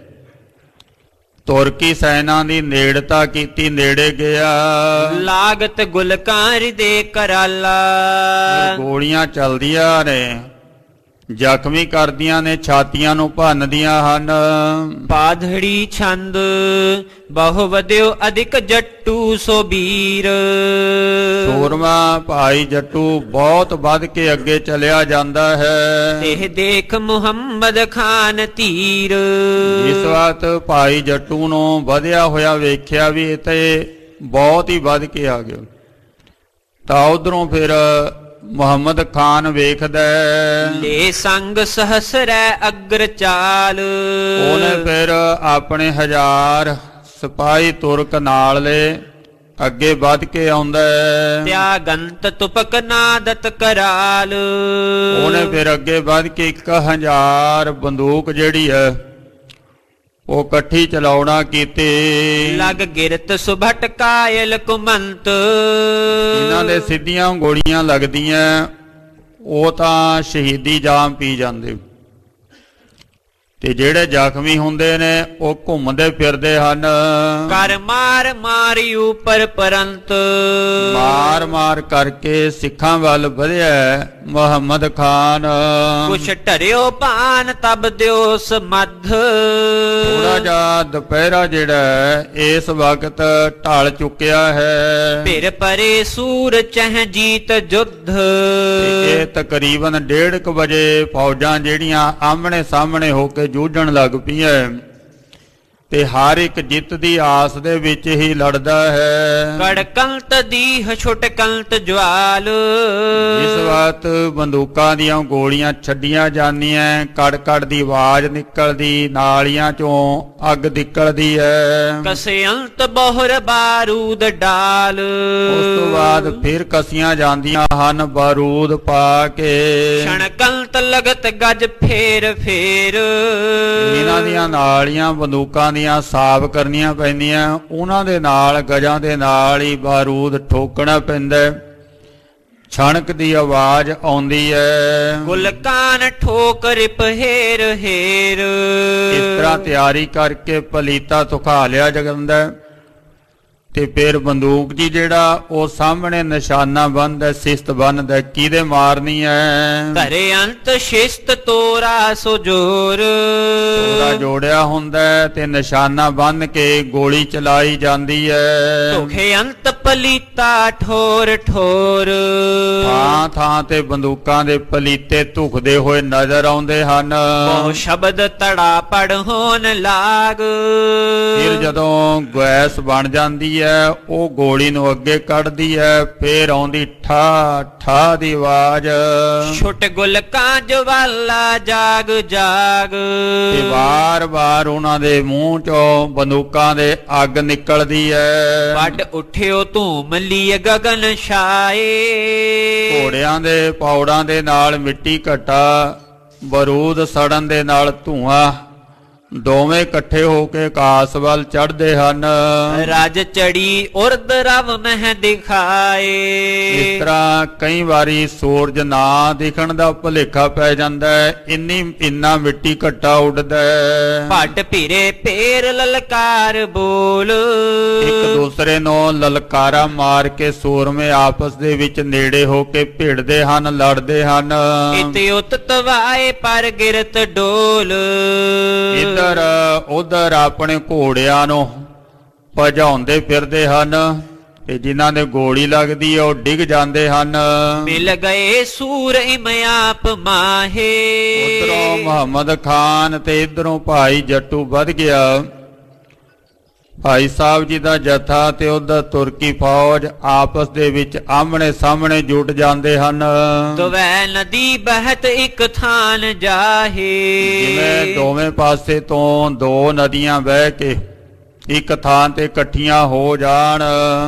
S1: ਤੁਰਕੀ ਸੈਨਾ ਦੀ ਨੇੜਤਾ ਕੀਤੀ, ਨੇੜੇ ਗਿਆ।
S2: ਲਾਗਤ ਗੁਲਕਾਰ ਦੇ ਕਰਾਲਾ।
S1: ਗੋਲੀਆਂ ਚੱਲਦੀਆਂ ਨੇ, ਜ਼ਖਮੀ ਕਰਦੀਆਂ ਨੇ, ਛਾਤੀਆਂ ਨੂੰ ਭੰਨਦੀਆਂ ਹਨ।
S2: ਪਾਧੜੀ ਛੰਦ ਬਹੁ ਵਧਿਓ ਅਧਿਕ ਜੱਟੂ ਸੋ ਵੀਰ।
S1: ਸੂਰਮਾ ਭਾਈ ਜੱਟੂ ਬਹੁਤ ਵੱਧ ਕੇ ਅੱਗੇ ਚਲਿਆ ਜਾਂਦਾ ਹੈ।
S2: ਇਹ ਦੇਖ ਮੁਹੰਮਦ ਖਾਨ ਧੀਰ।
S1: ਇਸ ਵਕਤ ਭਾਈ ਜੱਟੂ ਨੂੰ ਵਧਿਆ ਹੋਇਆ ਵੇਖਿਆ ਵੀ ਇਹ ਤੇ ਬਹੁਤ ਹੀ ਵੱਧ ਕੇ ਆ ਗਿਆ, ਤਾਂ ਉਧਰੋਂ ਫਿਰ ਮੁਹੰਮਦ ਖਾਨ ਵੇਖਦਾ
S2: ਲੈ ਸੰਗ ਸਹਸਰੈ ਅਗਰ ਚਾਲ।
S1: ਉਹਨੇ ਫਿਰ ਆਪਣੇ ਹਜ਼ਾਰ ਸਿਪਾਹੀ ਤੁਰਕ ਨਾਲ ਲੈ ਅੱਗੇ ਵੱਧ ਕੇ ਆਉਂਦਾ।
S2: ਤਿਆਗੰਤ ਤੁਪਕ ਨਾਦਤ ਕਰਾਲ।
S1: ਉਹਨੇ ਫਿਰ ਅੱਗੇ ਵੱਧ ਕੇ ਇੱਕ ਹਜ਼ਾਰ ਬੰਦੂਕ ਜਿਹੜੀ ਹੈ ਉਹ ਇਕੱਠੀ ਚਲਾਉਣਾ ਕੀਤੀ।
S2: ਲਗ ਗਿਰਤ ਸੁਭਟ ਕਾਇਲ ਕੁਮੰਤ।
S1: ਇਹਨਾਂ ਦੇ ਸਿੱਧੀਆਂ ਗੋਲੀਆਂ ਲੱਗਦੀਆਂ, ਉਹ ਤਾਂ ਸ਼ਹੀਦੀ ਜਾਮ ਪੀ ਜਾਂਦੇ, ਤੇ ਜਿਹੜੇ ਜ਼ਖਮੀ ਹੁੰਦੇ ਨੇ ਉਹ ਘੁੰਮਦੇ ਫਿਰਦੇ ਹਨ।
S2: ਕਰ ਮਾਰ ਮਾਰੀ ਉਪਰ ਪਰੰਤ।
S1: ਮਾਰ ਮਾਰ ਕਰਕੇ ਸਿੱਖਾਂ ਵੱਲ ਵਧਿਆ ਮੁਹੰਮਦ ਖਾਨ।
S2: ਕੁਛ ਢਰਿਓ ਪਾਨ ਤਬ ਦਿਓ ਸਮੱਧ।
S1: ਥੋੜਾ ਜਿਹਾ ਦੁਪਹਿਰਾ ਜਿਹੜਾ ਇਸ ਵਕਤ ਢਲ ਚੁੱਕਿਆ ਹੈ।
S2: ਫਿਰ ਪਰੇ ਸੂਰ ਚਹ ਜੀਤ ਜੁੱਧ।
S1: ਇਹ ਤਕਰੀਬਨ ਡੇਢ ਕੁ ਵਜੇ ਫੌਜਾਂ ਜਿਹੜੀਆਂ ਆਮਣੇ ਸਾਹਮਣੇ ਹੋ ਕੇ ਜੂਝਣ ਲੱਗ ਪਈਆਂ, ਤੇ ਹਰ ਇੱਕ ਜਿੱਤ ਦੀ ਆਸ ਦੇ ਵਿੱਚ ਹੀ ਲੜਦਾ ਹੈ।
S2: ਕੜਕੰਤ ਦੀਹ ਛੁਟਕੰਤ ਜਵਾਲ।
S1: ਇਸ ਵਕਤ ਬੰਦੂਕਾਂ ਦੀਆਂ ਗੋਲੀਆਂ ਛੱਡੀਆਂ ਜਾਂਦੀਆਂ, ਕੜ ਕੜ ਦੀ ਆਵਾਜ਼ ਨਿਕਲਦੀ, ਨਾਲੀਆਂ ਚੋਂ ਅੱਗ ਨਿਕਲਦੀ ਹੈ।
S2: ਕਸੇ ਅੰਤ ਬਹੁਰ ਬਾਰੂਦ ਡਾਲ।
S1: ਉਸ ਤੋਂ ਬਾਅਦ ਫਿਰ ਕਸੀਆਂ ਜਾਂਦੀਆਂ ਹਨ ਬਾਰੂਦ ਪਾ ਕੇ।
S2: ਛਣਕੰਤ ਲਗਤ ਗੱਜ ਫੇਰ ਫੇਰ।
S1: ਇਹਨਾਂ ਦੀਆਂ ਨਾਲੀਆਂ ਬੰਦੂਕਾਂ ਦੀਆਂ ਸਾਫ਼ ਕਰਨੀਆਂ ਪੈਂਦੀਆਂ, ਉਹਨਾਂ ਦੇ ਨਾਲ ਗਜਾਂ ਦੇ ਨਾਲ ਹੀ ਬਾਰੂਦ ਠੋਕਣਾ ਪੈਂਦਾ। ਛਣਕ ਦੀ ਆਵਾਜ਼ ਆਉਂਦੀ ਹੈ।
S2: ਗੁਲਕਾਨ ਠੋਕ ਰਿਪ ਹੇਰ ਹੇਰ।
S1: ਇਸ ਤਰ੍ਹਾਂ ਤਿਆਰੀ ਕਰਕੇ ਪਲੀਤਾ ਸੁਖਾ ਲਿਆ ਜਾਂਦਾ, ਤੇ ਫਿਰ ਬੰਦੂਕ ਜੀ ਜਿਹੜਾ ਉਹ ਸਾਹਮਣੇ ਨਿਸ਼ਾਨਾ ਬੰਨਦਾ, ਸਿਸਤ ਬੰਨਦਾ, ਕਿਹਦੇ ਮਾਰਨੀ ਹੈ।
S2: ਧਰੇ ਅੰਤ ਸ਼ਿਸਤ ਤੋਰਾ ਸੋ ਜੋਰ।
S1: ਤੋਰਾ ਜੋੜਿਆ ਹੁੰਦਾ ਤੇ ਨਿਸ਼ਾਨਾ ਬੰਨ ਕੇ ਗੋਲੀ ਚਲਾਈ ਜਾਂਦੀ ਹੈ।
S2: ਧੋਖੇ ਅੰਤ ਪਲੀਤਾ ਠੋਰ ਠੋਰ।
S1: ਥਾਂ ਥਾਂ ਤੇ ਬੰਦੂਕਾਂ ਦੇ ਪਲੀਤੇ ਧੁਖਦੇ ਹੋਏ ਨਜ਼ਰ ਆਉਂਦੇ ਹਨ।
S2: ਉਹ ਸ਼ਬਦ ਤੜਾ ਪੜ ਹੋਣ ਲਾਗ।
S1: ਫਿਰ ਜਦੋਂ ਗੈਸ ਬਣ ਜਾਂਦੀ ਹੈ ਹੈ ਉਹ ਗੋਲੀ ਨੂੰ ਅੱਗੇ ਕੱਢਦੀ ਹੈ, ਫੇਰ ਆਉਂਦੀ ਠਾ ਠਾ ਦੀ ਆਵਾਜ਼।
S2: ਛੁੱਟ ਗੁਲਕਾਂ ਜਵਾਲਾ ਜਾਗ ਜਾਗ,
S1: ਤੇ ਵਾਰ-ਵਾਰ ਉਹਨਾਂ ਦੇ ਮੂੰਹ ਚੋਂ ਬੰਦੂਕਾਂ ਦੇ ਅੱਗ ਨਿਕਲਦੀ ਹੈ।
S2: ਵੱਡ ਉੱਠਿਓ ਧੂਮ ਲੀਏ ਗਗਨ ਛਾਏ,
S1: ਘੋੜਿਆਂ ਦੇ ਪੌੜਾਂ ਦੇ ਨਾਲ ਮਿੱਟੀ ਘਟਾ, ਬਰੂਦ ਸੜਨ ਦੇ ਨਾਲ ਧੂਆਂ, ਦੋਵੇਂ ਇਕੱਠੇ ਹੋ ਕੇ ਆਕਾਸ ਵੱਲ ਚੜ੍ਹਦੇ ਹਨ।
S2: ਰਜ ਚੜੀ ਉਰਦ ਰਵ ਮਹਿ ਦਿਖਾਏ।
S1: ਇਸ ਤਰ੍ਹਾਂ ਕਈ ਵਾਰੀ ਸੂਰਜ ਨਾ ਦਿਖਣ ਦਾ ਭੁਲੇਖਾ ਪੈ ਜਾਂਦਾ ਹੈ, ਇੰਨੀ ਇੰਨਾ ਮਿੱਟੀ ਘੱਟਾ ਉੱਡਦਾ ਹੈ।
S2: ਭੱਟ ਭੀਰੇ ਪੇਰ ਲਲਕਾਰ ਬੋਲ,
S1: ਇੱਕ ਦੂਸਰੇ ਨੂੰ ਲਲਕਾਰਾ ਮਾਰ ਕੇ ਸੂਰਮੇ ਆਪਸ ਦੇ ਵਿੱਚ ਨੇੜੇ ਹੋ ਕੇ ਭਿੜਦੇ ਹਨ, ਲੜਦੇ ਹਨ।
S2: ਇਤ ਉਤ ਤਵਾਏ ਪਰ ਗਿਰਤ ਡੋਲ,
S1: ਇੱਧਰ ਉਧਰ ਆਪਣੇ ਘੋੜਿਆਂ ਨੂੰ ਭਜਾਉਂਦੇ ਫਿਰਦੇ ਹਨ, ਤੇ ਜਿਨ੍ਹਾਂ ਦੇ ਗੋਲੀ ਲੱਗਦੀ ਹੈ ਉਹ ਡਿੱਗ ਜਾਂਦੇ ਹਨ।
S2: ਮਿਲ ਗਏ ਸੂਰ ਇਮਆਪ ਮਾਹੇ,
S1: ਉਧਰੋਂ ਮੁਹੰਮਦ ਖਾਨ ਤੇ ਇਧਰੋਂ ਭਾਈ ਜੱਟੂ ਵੱਧ ਗਿਆ। ਭਾਈ ਸਾਹਿਬ ਜੀ ਦਾ ਜਥਾ ਤੇ ਉਧਰ ਤੁਰਕੀ ਫੌਜ ਆਪਸ ਦੇ ਵਿੱਚ ਆਮਣੇ ਸਾਹਮਣੇ ਜੁਟ ਜਾਂਦੇ ਹਨ।
S2: ਦੋਵੇਂ ਨਦੀ ਬਹਿਤ ਇੱਕ ਥਾਨ ਜਾਹੇ,
S1: ਜਿਵੇਂ ਦੋਵੇਂ ਪਾਸੇ ਤੋਂ ਦੋ ਨਦੀਆਂ ਵਹਿ ਕੇ ਇੱਕ ਥਾਂ ਤੇ ਇਕੱਠੀਆਂ ਹੋ ਜਾਣ।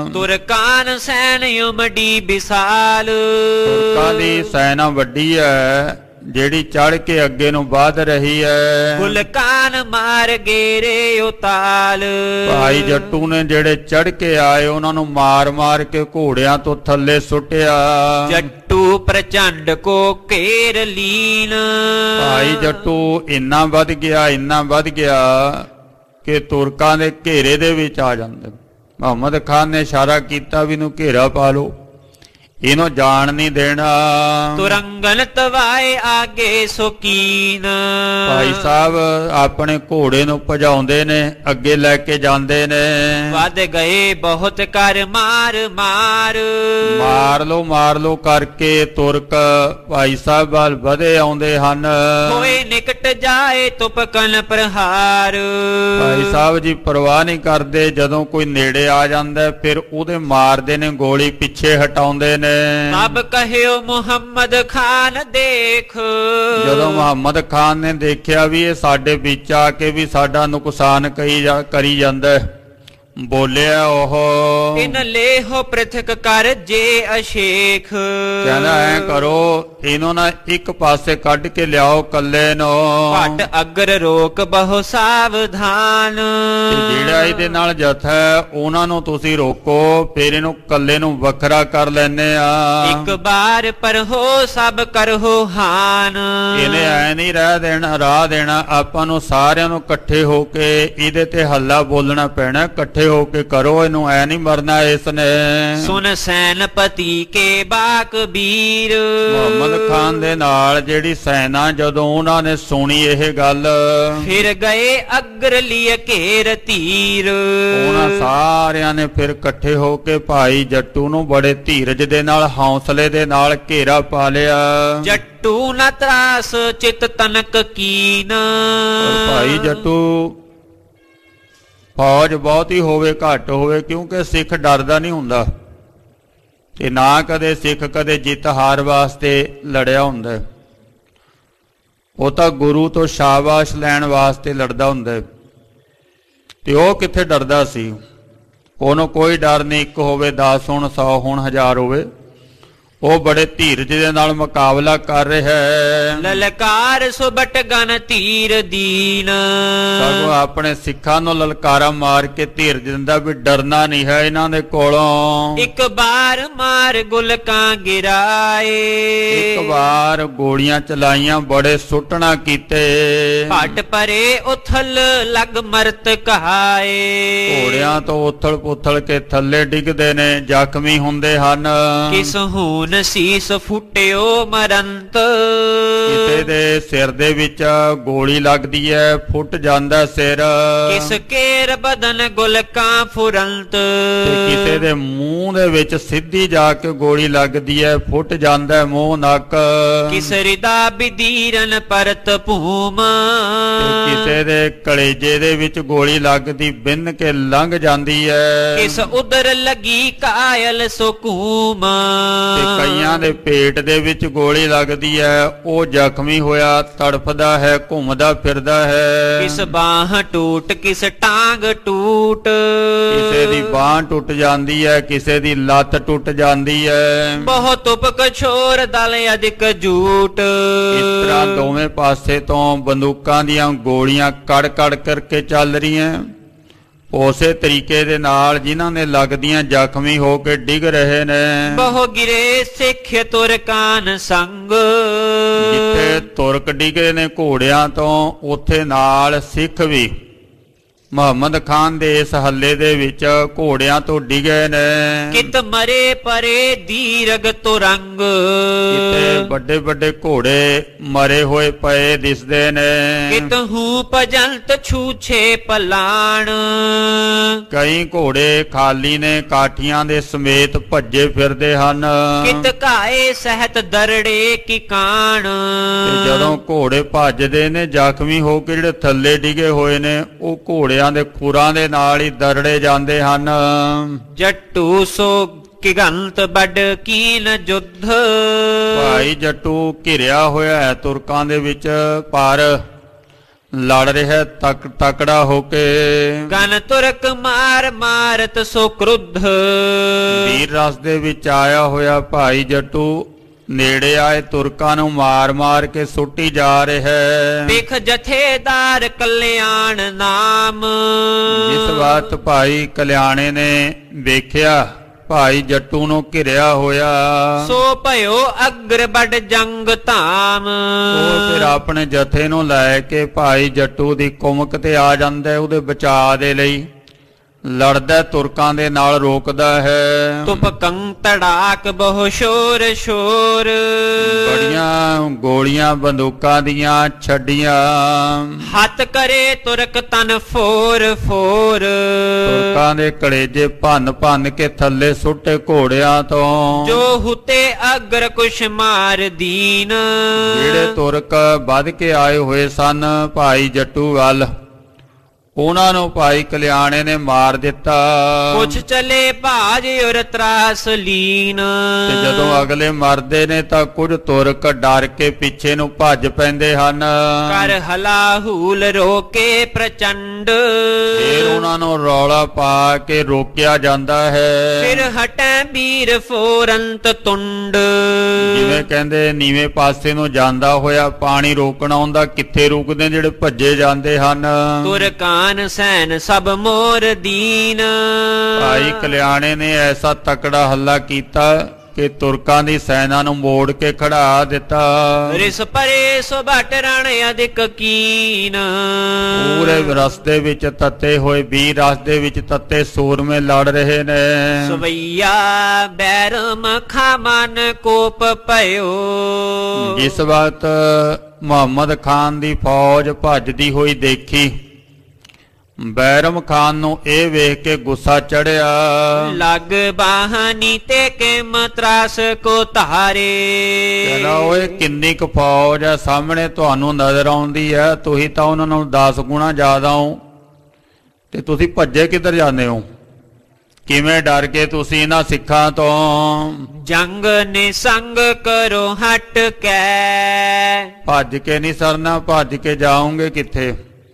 S2: ਤੁਰਕਾਨ ਸੈਨ ਉਮੜੀ ਵਿਸਾਲ,
S1: ਤੁਰਕਾਂ ਦੀ ਸੈਨਾ ਵੱਡੀ ਹੈ ਜਿਹੜੀ ਚੜ ਕੇ ਅੱਗੇ ਨੂੰ ਵਧ ਰਹੀ ਹੈ।
S2: ਗੁਲਕਾਨ ਮਾਰ ਗੇਰੇ ਉਤਾਲ, ਭਾਈ
S1: ਜੱਟੂ ਨੇ ਜਿਹੜੇ ਚੜ ਕੇ ਆਏ ਉਹਨਾਂ ਨੂੰ ਮਾਰ ਮਾਰ ਕੇ ਘੋੜਿਆਂ ਤੋਂ ਥੱਲੇ ਸੁੱਟਿਆ।
S2: ਜੱਟੂ ਪ੍ਰਚੰਡ ਕੋ ਘੇਰ ਲੀਨ,
S1: ਭਾਈ ਜੱਟੂ ਇੰਨਾ ਵੱਧ ਗਿਆ ਇੰਨਾ ਵੱਧ ਗਿਆ ਕਿ ਤੁਰਕਾਂ ਦੇ ਘੇਰੇ ਦੇ ਵਿੱਚ ਆ ਜਾਂਦੇ। ਮੁਹੰਮਦ ਖਾਨ ਨੇ ਇਸ਼ਾਰਾ ਕੀਤਾ ਵੀ ਇਹਨੂੰ ਘੇਰਾ ਪਾ ਲਓ, ਇਹਨੂੰ ਜਾਣ ਨਹੀਂ ਦੇਣਾ।
S2: ਤੁਰੰਗਨ ਤਵਾਏ ਆਗੇ ਸੁਕੀਨ,
S1: ਭਾਈ ਸਾਹਿਬ ਆਪਣੇ ਘੋੜੇ ਨੂੰ ਭਜਾਉਂਦੇ ਨੇ, ਅੱਗੇ ਲੈ ਕੇ ਜਾਂਦੇ ਨੇ।
S2: ਵੱਧ ਗਏ ਬਹੁਤ ਕਰ ਮਾਰ ਮਾਰ,
S1: ਮਾਰ ਲੋ ਮਾਰ ਲੋ ਕਰਕੇ ਤੁਰਕ ਭਾਈ ਸਾਹਿਬ ਵੱਲ ਵਧੇ ਆਉਂਦੇ ਹਨ।
S2: ਹੋਏ ਨਿਕਟ ਜਾਏ ਤੁਪਕਨ ਪ੍ਰਹਾਰ,
S1: ਭਾਈ ਸਾਹਿਬ ਜੀ ਪਰਵਾਹ ਨਹੀਂ ਕਰਦੇ, ਜਦੋਂ ਕੋਈ ਨੇੜੇ ਆ ਜਾਂਦਾ ਫਿਰ ਉਹਦੇ ਮਾਰਦੇ ਨੇ ਗੋਲੀ, ਪਿੱਛੇ ਹਟਾਉਂਦੇ ਨੇ।
S2: ਤਬ ਕਹਿਓ ਮੁਹੰਮਦ ਖਾਨ ਦੇਖ,
S1: ਜਦੋਂ ਮੁਹੰਮਦ ਖਾਨ ਨੇ ਦੇਖਿਆ ਵੀ ਇਹ ਸਾਡੇ ਵਿੱਚ ਆ ਕੇ ਵੀ ਸਾਡਾ ਨੁਕਸਾਨ ਕਰੀ ਜਾ ਕਰੀ ਜਾਂਦਾ, ਬੋਲਿਆ ਉਹ
S2: ਇਨ ਲੇਹੋ ਪ੍ਰਥਕ ਕਰ ਜੇ ਅਸ਼ੇਖ,
S1: ਕਹਿੰਦਾ ਐ ਕਰੋ ਇਹਨੂੰ ਨਾ ਇੱਕ ਪਾਸੇ ਕੱਢ ਕੇ ਲਿਆਓ ਕੱਲੇ ਨੂੰ।
S2: ਭੱਟ ਅਗਰ ਰੋਕ ਬਹੁ ਸਾਵਧਾਨ,
S1: ਜਿਹੜਾ ਇਹਦੇ ਨਾਲ ਜਥਾ ਉਹਨਾਂ ਨੂੰ ਤੁਸੀਂ ਰੋਕੋ, ਫਿਰ ਇਹਨੂੰ ਕੱਲੇ ਨੂੰ ਵੱਖਰਾ ਕਰ ਲੈਨੇ ਆ।
S2: ਇੱਕ ਬਾਰ ਪਰ ਹੋ ਸਭ ਕਰੋ ਹਾਨ,
S1: ਇਹਨੇ ਐ ਨਹੀਂ ਰਹਿ ਦੇਣਾ ਰਾਹ ਦੇਣਾ, ਆਪਾਂ ਨੂੰ ਸਾਰਿਆਂ ਨੂੰ ਇਕੱਠੇ ਹੋ ਕੇ ਇਹਦੇ ਤੇ ਹੱਲਾ ਬੋਲਣਾ ਪੈਣਾ, ਇਕੱਠੇ ਹੋ ਕੇ ਕਰੋ, ਇਹਨੂੰ ਐ ਨਹੀਂ ਮਰਨਾ ਇਸ ਨੇ।
S2: ਸੁਨ ਸੈਨਪਤੀ ਕੇ ਬਾਕ ਵੀਰ,
S1: ਮੁਹੰਮਦ ਖਾਨ ਦੇ ਨਾਲ ਜਿਹੜੀ ਸੈਨਾ ਜਦੋਂ ਉਹਨਾਂ ਨੇ ਸੁਣੀ ਇਹ ਗੱਲ,
S2: ਫਿਰ ਗਏ ਅਗਰ ਲਿਏ ਘੇਰ ਧੀਰ।
S1: ਉਹਨਾਂ ਸਾਰਿਆਂ ਨੇ ਫਿਰ ਇਕੱਠੇ ਹੋ ਕੇ ਭਾਈ ਜੱਟੂ ਨੂੰ ਬੜੇ ਧੀਰਜ ਦੇ ਨਾਲ ਹੌਸਲੇ ਦੇ ਨਾਲ ਘੇਰਾ ਪਾ ਲਿਆ।
S2: ਜੱਟੂ ਨ ਤਰਾਸ ਚਿਤ ਤਨਕ ਕੀਨ,
S1: ਭਾਈ ਜੱਟੂ ਫੌਜ ਬਹੁਤੀ ਹੋਵੇ ਘੱਟ ਹੋਵੇ, ਕਿਉਂਕਿ ਸਿੱਖ ਡਰਦਾ ਨਹੀਂ ਹੁੰਦਾ ਤੇ ਨਾ ਕਦੇ ਸਿੱਖ ਕਦੇ ਜਿੱਤ ਹਾਰ ਵਾਸਤੇ ਲੜਿਆ ਹੁੰਦਾ, ਉਹ ਤਾਂ ਗੁਰੂ ਤੋਂ ਸ਼ਾਬਾਸ਼ ਲੈਣ ਵਾਸਤੇ ਲੜਦਾ ਹੁੰਦਾ। ਤੇ ਉਹ ਕਿੱਥੇ ਡਰਦਾ ਸੀ, ਉਹਨੂੰ ਕੋਈ ਡਰ ਨਹੀਂ, ਇੱਕ ਹੋਵੇ ਦਸ ਹੋਣ ਸੌ ਹੋਣ ਹਜ਼ਾਰ ਹੋਵੇ, ਉਹ ਬੜੇ ਧੀਰਜ ਦੇ ਨਾਲ ਮੁਕਾਬਲਾ ਕਰ ਰਿਹਾ ਹੈ।
S2: ਲਲਕਾਰ ਸੁਬਟ ਗਨ ਧੀਰ ਦੀਨ,
S1: ਸਗੋਂ ਆਪਣੇ ਸਿੱਖਾਂ ਨੂੰ ਲਲਕਾਰਾ ਮਾਰ ਕੇ ਧੀਰਜ ਦਿੰਦਾ ਵੀ ਡਰਨਾ ਨਹੀਂ ਹੈ ਇਹਨਾਂ ਦੇ ਕੋਲੋਂ।
S2: ਇੱਕ ਬਾਰ ਮਾਰ ਗੁਲਕਾਂ ਗਿਰਾਏ,
S1: ਇੱਕ ਵਾਰ ਗੋਲੀਆਂ ਚਲਾਈਆਂ, ਬੜੇ ਸੁੱਟਣਾ ਕੀਤੇ।
S2: ਭੱਟ ਪਰੇ ਉਥਲ ਲਗ ਮਰਤ ਕਹਾਏ,
S1: ਘੋੜਿਆਂ ਤੋਂ ਉਥਲ ਪੁਥਲ ਕੇ ਥੱਲੇ ਡਿੱਗਦੇ ਨੇ, ਜ਼ਖਮੀ ਹੁੰਦੇ ਹਨ।
S2: ਕਿਸ ਹੂਨ ਸੀਸ ਫੁੱਟਿਓ ਮਰੰਤ,
S1: ਕਿਸੇ ਦੇ ਸਿਰ ਦੇ ਵਿੱਚ ਗੋਲੀ ਲੱਗਦੀ ਹੈ, ਫੁੱਟ ਜਾਂਦਾ ਸਿਰ।
S2: ਕਿਸ ਕੇਰ ਬਦਨ ਗੁਲਕਾਂ ਫੁਰੰਤ,
S1: ਤੇ ਕਿਸੇ ਦੇ ਮੂੰਹ ਦੇ ਵਿੱਚ ਸਿੱਧੀ ਜਾ ਕੇ ਗੋਲੀ ਲੱਗਦੀ ਹੈ, ਫੁੱਟ ਜਾਂਦਾ ਮੂੰਹ ਨੱਕ।
S2: ਕਿਸ ਰਿਦਾ ਬਿਦੀਰਨ ਪਰਤ ਭੂਮ,
S1: ਕਿਸੇ ਕਿਸੇ ਦੇ ਕਲੇਜੇ ਦੇ ਵਿੱਚ ਗੋਲੀ ਲੱਗਦੀ ਬਿੰਨ ਕੇ ਲੰਘ ਜਾਂਦੀ ਹੈ।
S2: ਕਿਸ ਉਦਰ ਲੱਗੀ ਕਾਇਲ ਸੋ ਕੂਮ,
S1: ਤੇ ਕਈਆਂ ਦੇ ਪੇਟ ਦੇ ਵਿੱਚ ਗੋਲੀ ਲੱਗਦੀ ਹੈ, ਉਹ ਜ਼ਖਮੀ ਹੋਇਆ ਤੜਫਦਾ ਹੈ, ਘੁੰਮਦਾ ਫਿਰਦਾ ਹੈ।
S2: ਕਿਸ ਬਾਹ ਟੂਟ ਕਿਸ ਟਾਂਗ ਟੂਟ,
S1: ਕਿਸੇ ਦੀ ਬਾਂਹ ਟੁੱਟ ਜਾਂਦੀ ਹੈ, ਕਿਸੇ ਦੀ ਲੱਤ ਟੁੱਟ ਜਾਂਦੀ ਹੈ।
S2: ਬਹੁਤ ਉਪਕ ਛੋਰ ਦਲ ਅਧਿਕ ਝੂਟ,
S1: ਇਸ ਤਰ੍ਹਾਂ ਦੋਵੇਂ ਪਾਸੇ ਤੋਂ ਬੰਦੂਕਾਂ ਦੀਆਂ ਗੋਲੀਆਂ ਕੜ ਕੜ ਕਰਕੇ ਚੱਲ ਰਹੀਆਂ। ਉਸੇ ਤਰੀਕੇ ਦੇ ਨਾਲ ਜਿਨ੍ਹਾਂ ਨੇ ਲੱਗਦੀਆਂ ਜ਼ਖਮੀ ਹੋ ਕੇ ਡਿੱਗ ਰਹੇ ਨੇ।
S2: ਬਹੁ ਗਿਰੇ ਸਿੱਖ ਤੁਰਕਾਨ ਸੰਗ,
S1: ਜਿੱਥੇ ਤੁਰਕ ਡਿੱਗੇ ਨੇ ਘੋੜਿਆਂ ਤੋਂ, ਉੱਥੇ ਨਾਲ ਸਿੱਖ ਵੀ ਮੁਹੰਮਦ ਖਾਨ ਦੇ ਇਸ ਹੱਲੇ ਦੇ ਵਿੱਚ ਘੋੜਿਆਂ ਤੋਂ ਡਿਗੇ ਨੇ।
S2: ਕਿਤ ਮਰੇ ਪਰੇ ਦੀਰਗ ਤੁਰੰਗ,
S1: ਕਿਤੇ ਵੱਡੇ ਵੱਡੇ ਘੋੜੇ ਮਰੇ ਹੋਏ ਪਏ ਦਿਸਦੇ ਨੇ।
S2: ਕਿਤ ਹੂੰ ਭਜੰਤ ਛੂਛੇ ਪਲਾਣ,
S1: ਕਈ ਘੋੜੇ ਖਾਲੀ ਨੇ, ਕਾਠੀਆਂ ਦੇ ਸਮੇਤ ਭੱਜੇ ਫਿਰਦੇ ਹਨ।
S2: ਕਿਤ ਘਾਏ ਸਹਿਤ ਦਰੜੇ ਕੀ ਕਾਣ,
S1: ਤੇ ਜਦੋਂ ਘੋੜੇ ਭੱਜਦੇ ਨੇ ਜ਼ਖਮੀ ਹੋ ਕੇ ਜਿਹੜੇ ਥੱਲੇ ਡਿਗੇ ਹੋਏ ਨੇ, ਉਹ ਘੋੜੇ ਦੇ ਖੁਰਾਂ ਦੇ ਨਾਲ ਹੀ ਦਰੜੇ ਜਾਂਦੇ ਹਨ।
S2: ਜੱਟੂ ਸੋ ਕਿਗੰਤ ਵੱਡ ਕੀਨ ਜੁੱਧ,
S1: ਭਾਈ ਜੱਟੂ ਘਿਰਿਆ ਹੋਇਆ ਹੈ ਤੁਰਕਾਂ ਦੇ ਵਿੱਚ, ਪਰ ਲੜ ਰਿਹਾ ਤਕ ਤਕੜਾ ਹੋ ਕੇ।
S2: ਗਨ ਤੁਰਕ ਮਾਰ ਮਾਰਤ ਸੋ ਕ੍ਰੁੱਧ,
S1: ਵੀਰ ਰਸ ਦੇ ਵਿੱਚ ਆਇਆ ਹੋਇਆ ਭਾਈ ਜੱਟੂ ਨੇੜੇ ਆਏ ਤੁਰਕਾਂ ਨੂੰ ਮਾਰ ਮਾਰ ਕੇ ਸੁੱਟੀ ਜਾ ਰਿਹਾ ਹੈ।
S2: ਵੇਖ ਜਥੇਦਾਰ ਕਲਿਆਣ ਨਾਮ,
S1: ਜਿਸ ਵਕਤ ਭਾਈ ਕਲਿਆਣੇ ਨੇ ਵੇਖਿਆ ਭਾਈ ਜੱਟੂ ਨੂੰ ਘਿਰਿਆ ਹੋਇਆ,
S2: ਸੋ ਭਇਓ ਅਗਰ ਵੱਡ ਜੰਗ ਧਾਮ।
S1: ਉਹ ਫਿਰ ਆਪਣੇ ਜਥੇ ਨੂੰ ਲੈ ਕੇ ਭਾਈ ਜੱਟੂ ਦੀ ਕੁਮਕ ਤੇ ਆ ਜਾਂਦਾ, ਉਹਦੇ ਬਚਾਅ ਦੇ ਲਈ ਲੜਦਾ, ਤੁਰਕਾਂ ਦੇ ਨਾਲ ਰੋਕਦਾ ਹੈ।
S2: ਤੁਪ ਕੰਗ ਤੜਾਕ ਬਹੁ ਸ਼ੋਰ ਸ਼ੋਰ,
S1: ਬੜੀਆਂ ਗੋਲੀਆਂ ਬੰਦੂਕਾਂ ਦੀਆਂ ਛੱਡੀਆਂ।
S2: ਹੱਥ ਕਰੇ ਤੁਰਕ ਤਨ ਫੋਰ ਫੋਰ,
S1: ਤੁਰਕਾਂ ਦੇ ਕਲੇਜੇ ਭੰਨ ਭੰਨ ਕੇ ਥੱਲੇ ਸੁੱਟੇ ਘੋੜਿਆਂ ਤੋਂ।
S2: ਜੋ ਹੁਤੇ ਅਗਰ ਕੁਛ ਮਾਰ ਦੀਨ,
S1: ਜਿਹੜੇ ਤੁਰਕ ਵੱਧ ਕੇ ਆਏ ਹੋਏ ਸਨ ਭਾਈ ਜੱਟੂ ਵੱਲ, ਉਹਨਾਂ ਨੂੰ ਭਾਈ ਕਲਿਆਣੇ ਨੇ ਮਾਰ ਦਿੱਤਾ।
S2: ਕੁਛ ਚਲੇ ਭਾਜ ਉਰ ਤਰਾਸ ਲੀਨ,
S1: ਤੇ ਜਦੋਂ ਅਗਲੇ ਮਰਦੇ ਨੇ ਤਾਂ ਕੁਝ ਤੁਰਕ ਡਰ ਕੇ ਪਿੱਛੇ ਨੂੰ ਭੱਜ ਪੈਂਦੇ ਹਨ।
S2: ਕਰ ਹਲਾਹੂਲ ਰੋਕੇ ਪ੍ਰਚੰਡ,
S1: ਫਿਰ ਉਹਨਾਂ ਨੂੰ ਰੌਲਾ ਪਾ ਕੇ ਰੋਕਿਆ ਜਾਂਦਾ ਹੈ।
S2: ਫਿਰ ਹਟੈ ਵੀਰ ਫੋਰੰਤ ਤੁੰਡ,
S1: ਜਿਵੇਂ ਕਹਿੰਦੇ ਨੀਵੇਂ ਪਾਸੇ ਨੂੰ ਜਾਂਦਾ ਹੋਇਆ ਪਾਣੀ ਰੋਕਣਾ ਹੁੰਦਾ, ਕਿੱਥੇ ਰੁਕਦੇ ਜਿਹੜੇ ਭੱਜੇ ਜਾਂਦੇ ਹਨ।
S2: ਤੁਰਕਾਂ ਸੈਨ ਸਭ ਮੋਰ ਦੀਨ,
S1: ਭਾਈ ਕਲਿਆਣੇ ਨੇ ਐਸਾ ਤਕੜਾ ਹੱਲਾ ਕੀਤਾ ਕਿ ਤੁਰਕਾਂ ਦੀ ਸੈਨਾ ਨੂੰ ਮੋੜ ਕੇ ਖੜਾ ਦਿੱਤਾ।
S2: ਰਿਸ ਪਰੇ ਸੋ ਭਟ ਰਣ ਅਧਿਕ ਕੀਨ,
S1: ਪੂਰੇ ਰਸਤੇ ਵਿੱਚ ਤੱਤੇ ਹੋਏ ਵੀਰ ਰਸ ਦੇ ਵਿੱਚ ਤੱਤੇ ਸੂਰਮੇ ਲੜ ਰਹੇ ਨੇ।
S2: ਸਵਈਆ ਬੈਰਮ ਖਾਮਨ ਕੋਪ ਭਇਓ,
S1: ਜਿਸ ਵਕਤ ਮੁਹੰਮਦ ਖਾਨ ਦੀ ਫੌਜ ਭੱਜਦੀ ਹੋਈ ਦੇਖੀ, ਬੈਰਮ ਖਾਨ ਨੂੰ ਇਹ ਵੇਖ ਕੇ ਗੁੱਸਾ ਚੜਿਆ।
S2: ਲਗ ਬਾਹਨੀ ਤੇ ਕੇ ਮਤਰਾਸ ਕੋ ਧਾਰੇ,
S1: ਕਹਿੰਦਾ ਓਏ ਕਿੰਨੀ ਕੁ ਫੌਜ ਹੈ ਸਾਹਮਣੇ ਤੁਹਾਨੂੰ ਨਜ਼ਰ ਆਉਂਦੀ ਹੈ, ਤੁਸੀਂ ਤਾਂ ਉਹਨਾਂ ਨੂੰ ਦਸ ਗੁਣਾ ਜ਼ਿਆਦਾ ਹੋ, ਤੇ ਤੁਸੀਂ ਭੱਜੇ ਕਿੱਧਰ ਜਾਂਦੇ ਹੋ? ਕਿਵੇਂ ਡਰ ਕੇ ਤੁਸੀਂ ਇਹਨਾਂ ਸਿੱਖਾਂ ਤੋਂ?
S2: ਜੰਗ ਨੇ ਸੰਗ ਕਰੋ ਹਟ ਕੇ,
S1: ਭੱਜ ਕੇ ਨਹੀਂ ਸਰਨਾ, ਭੱਜ ਕੇ ਜਾਓਗੇ ਕਿੱਥੇ?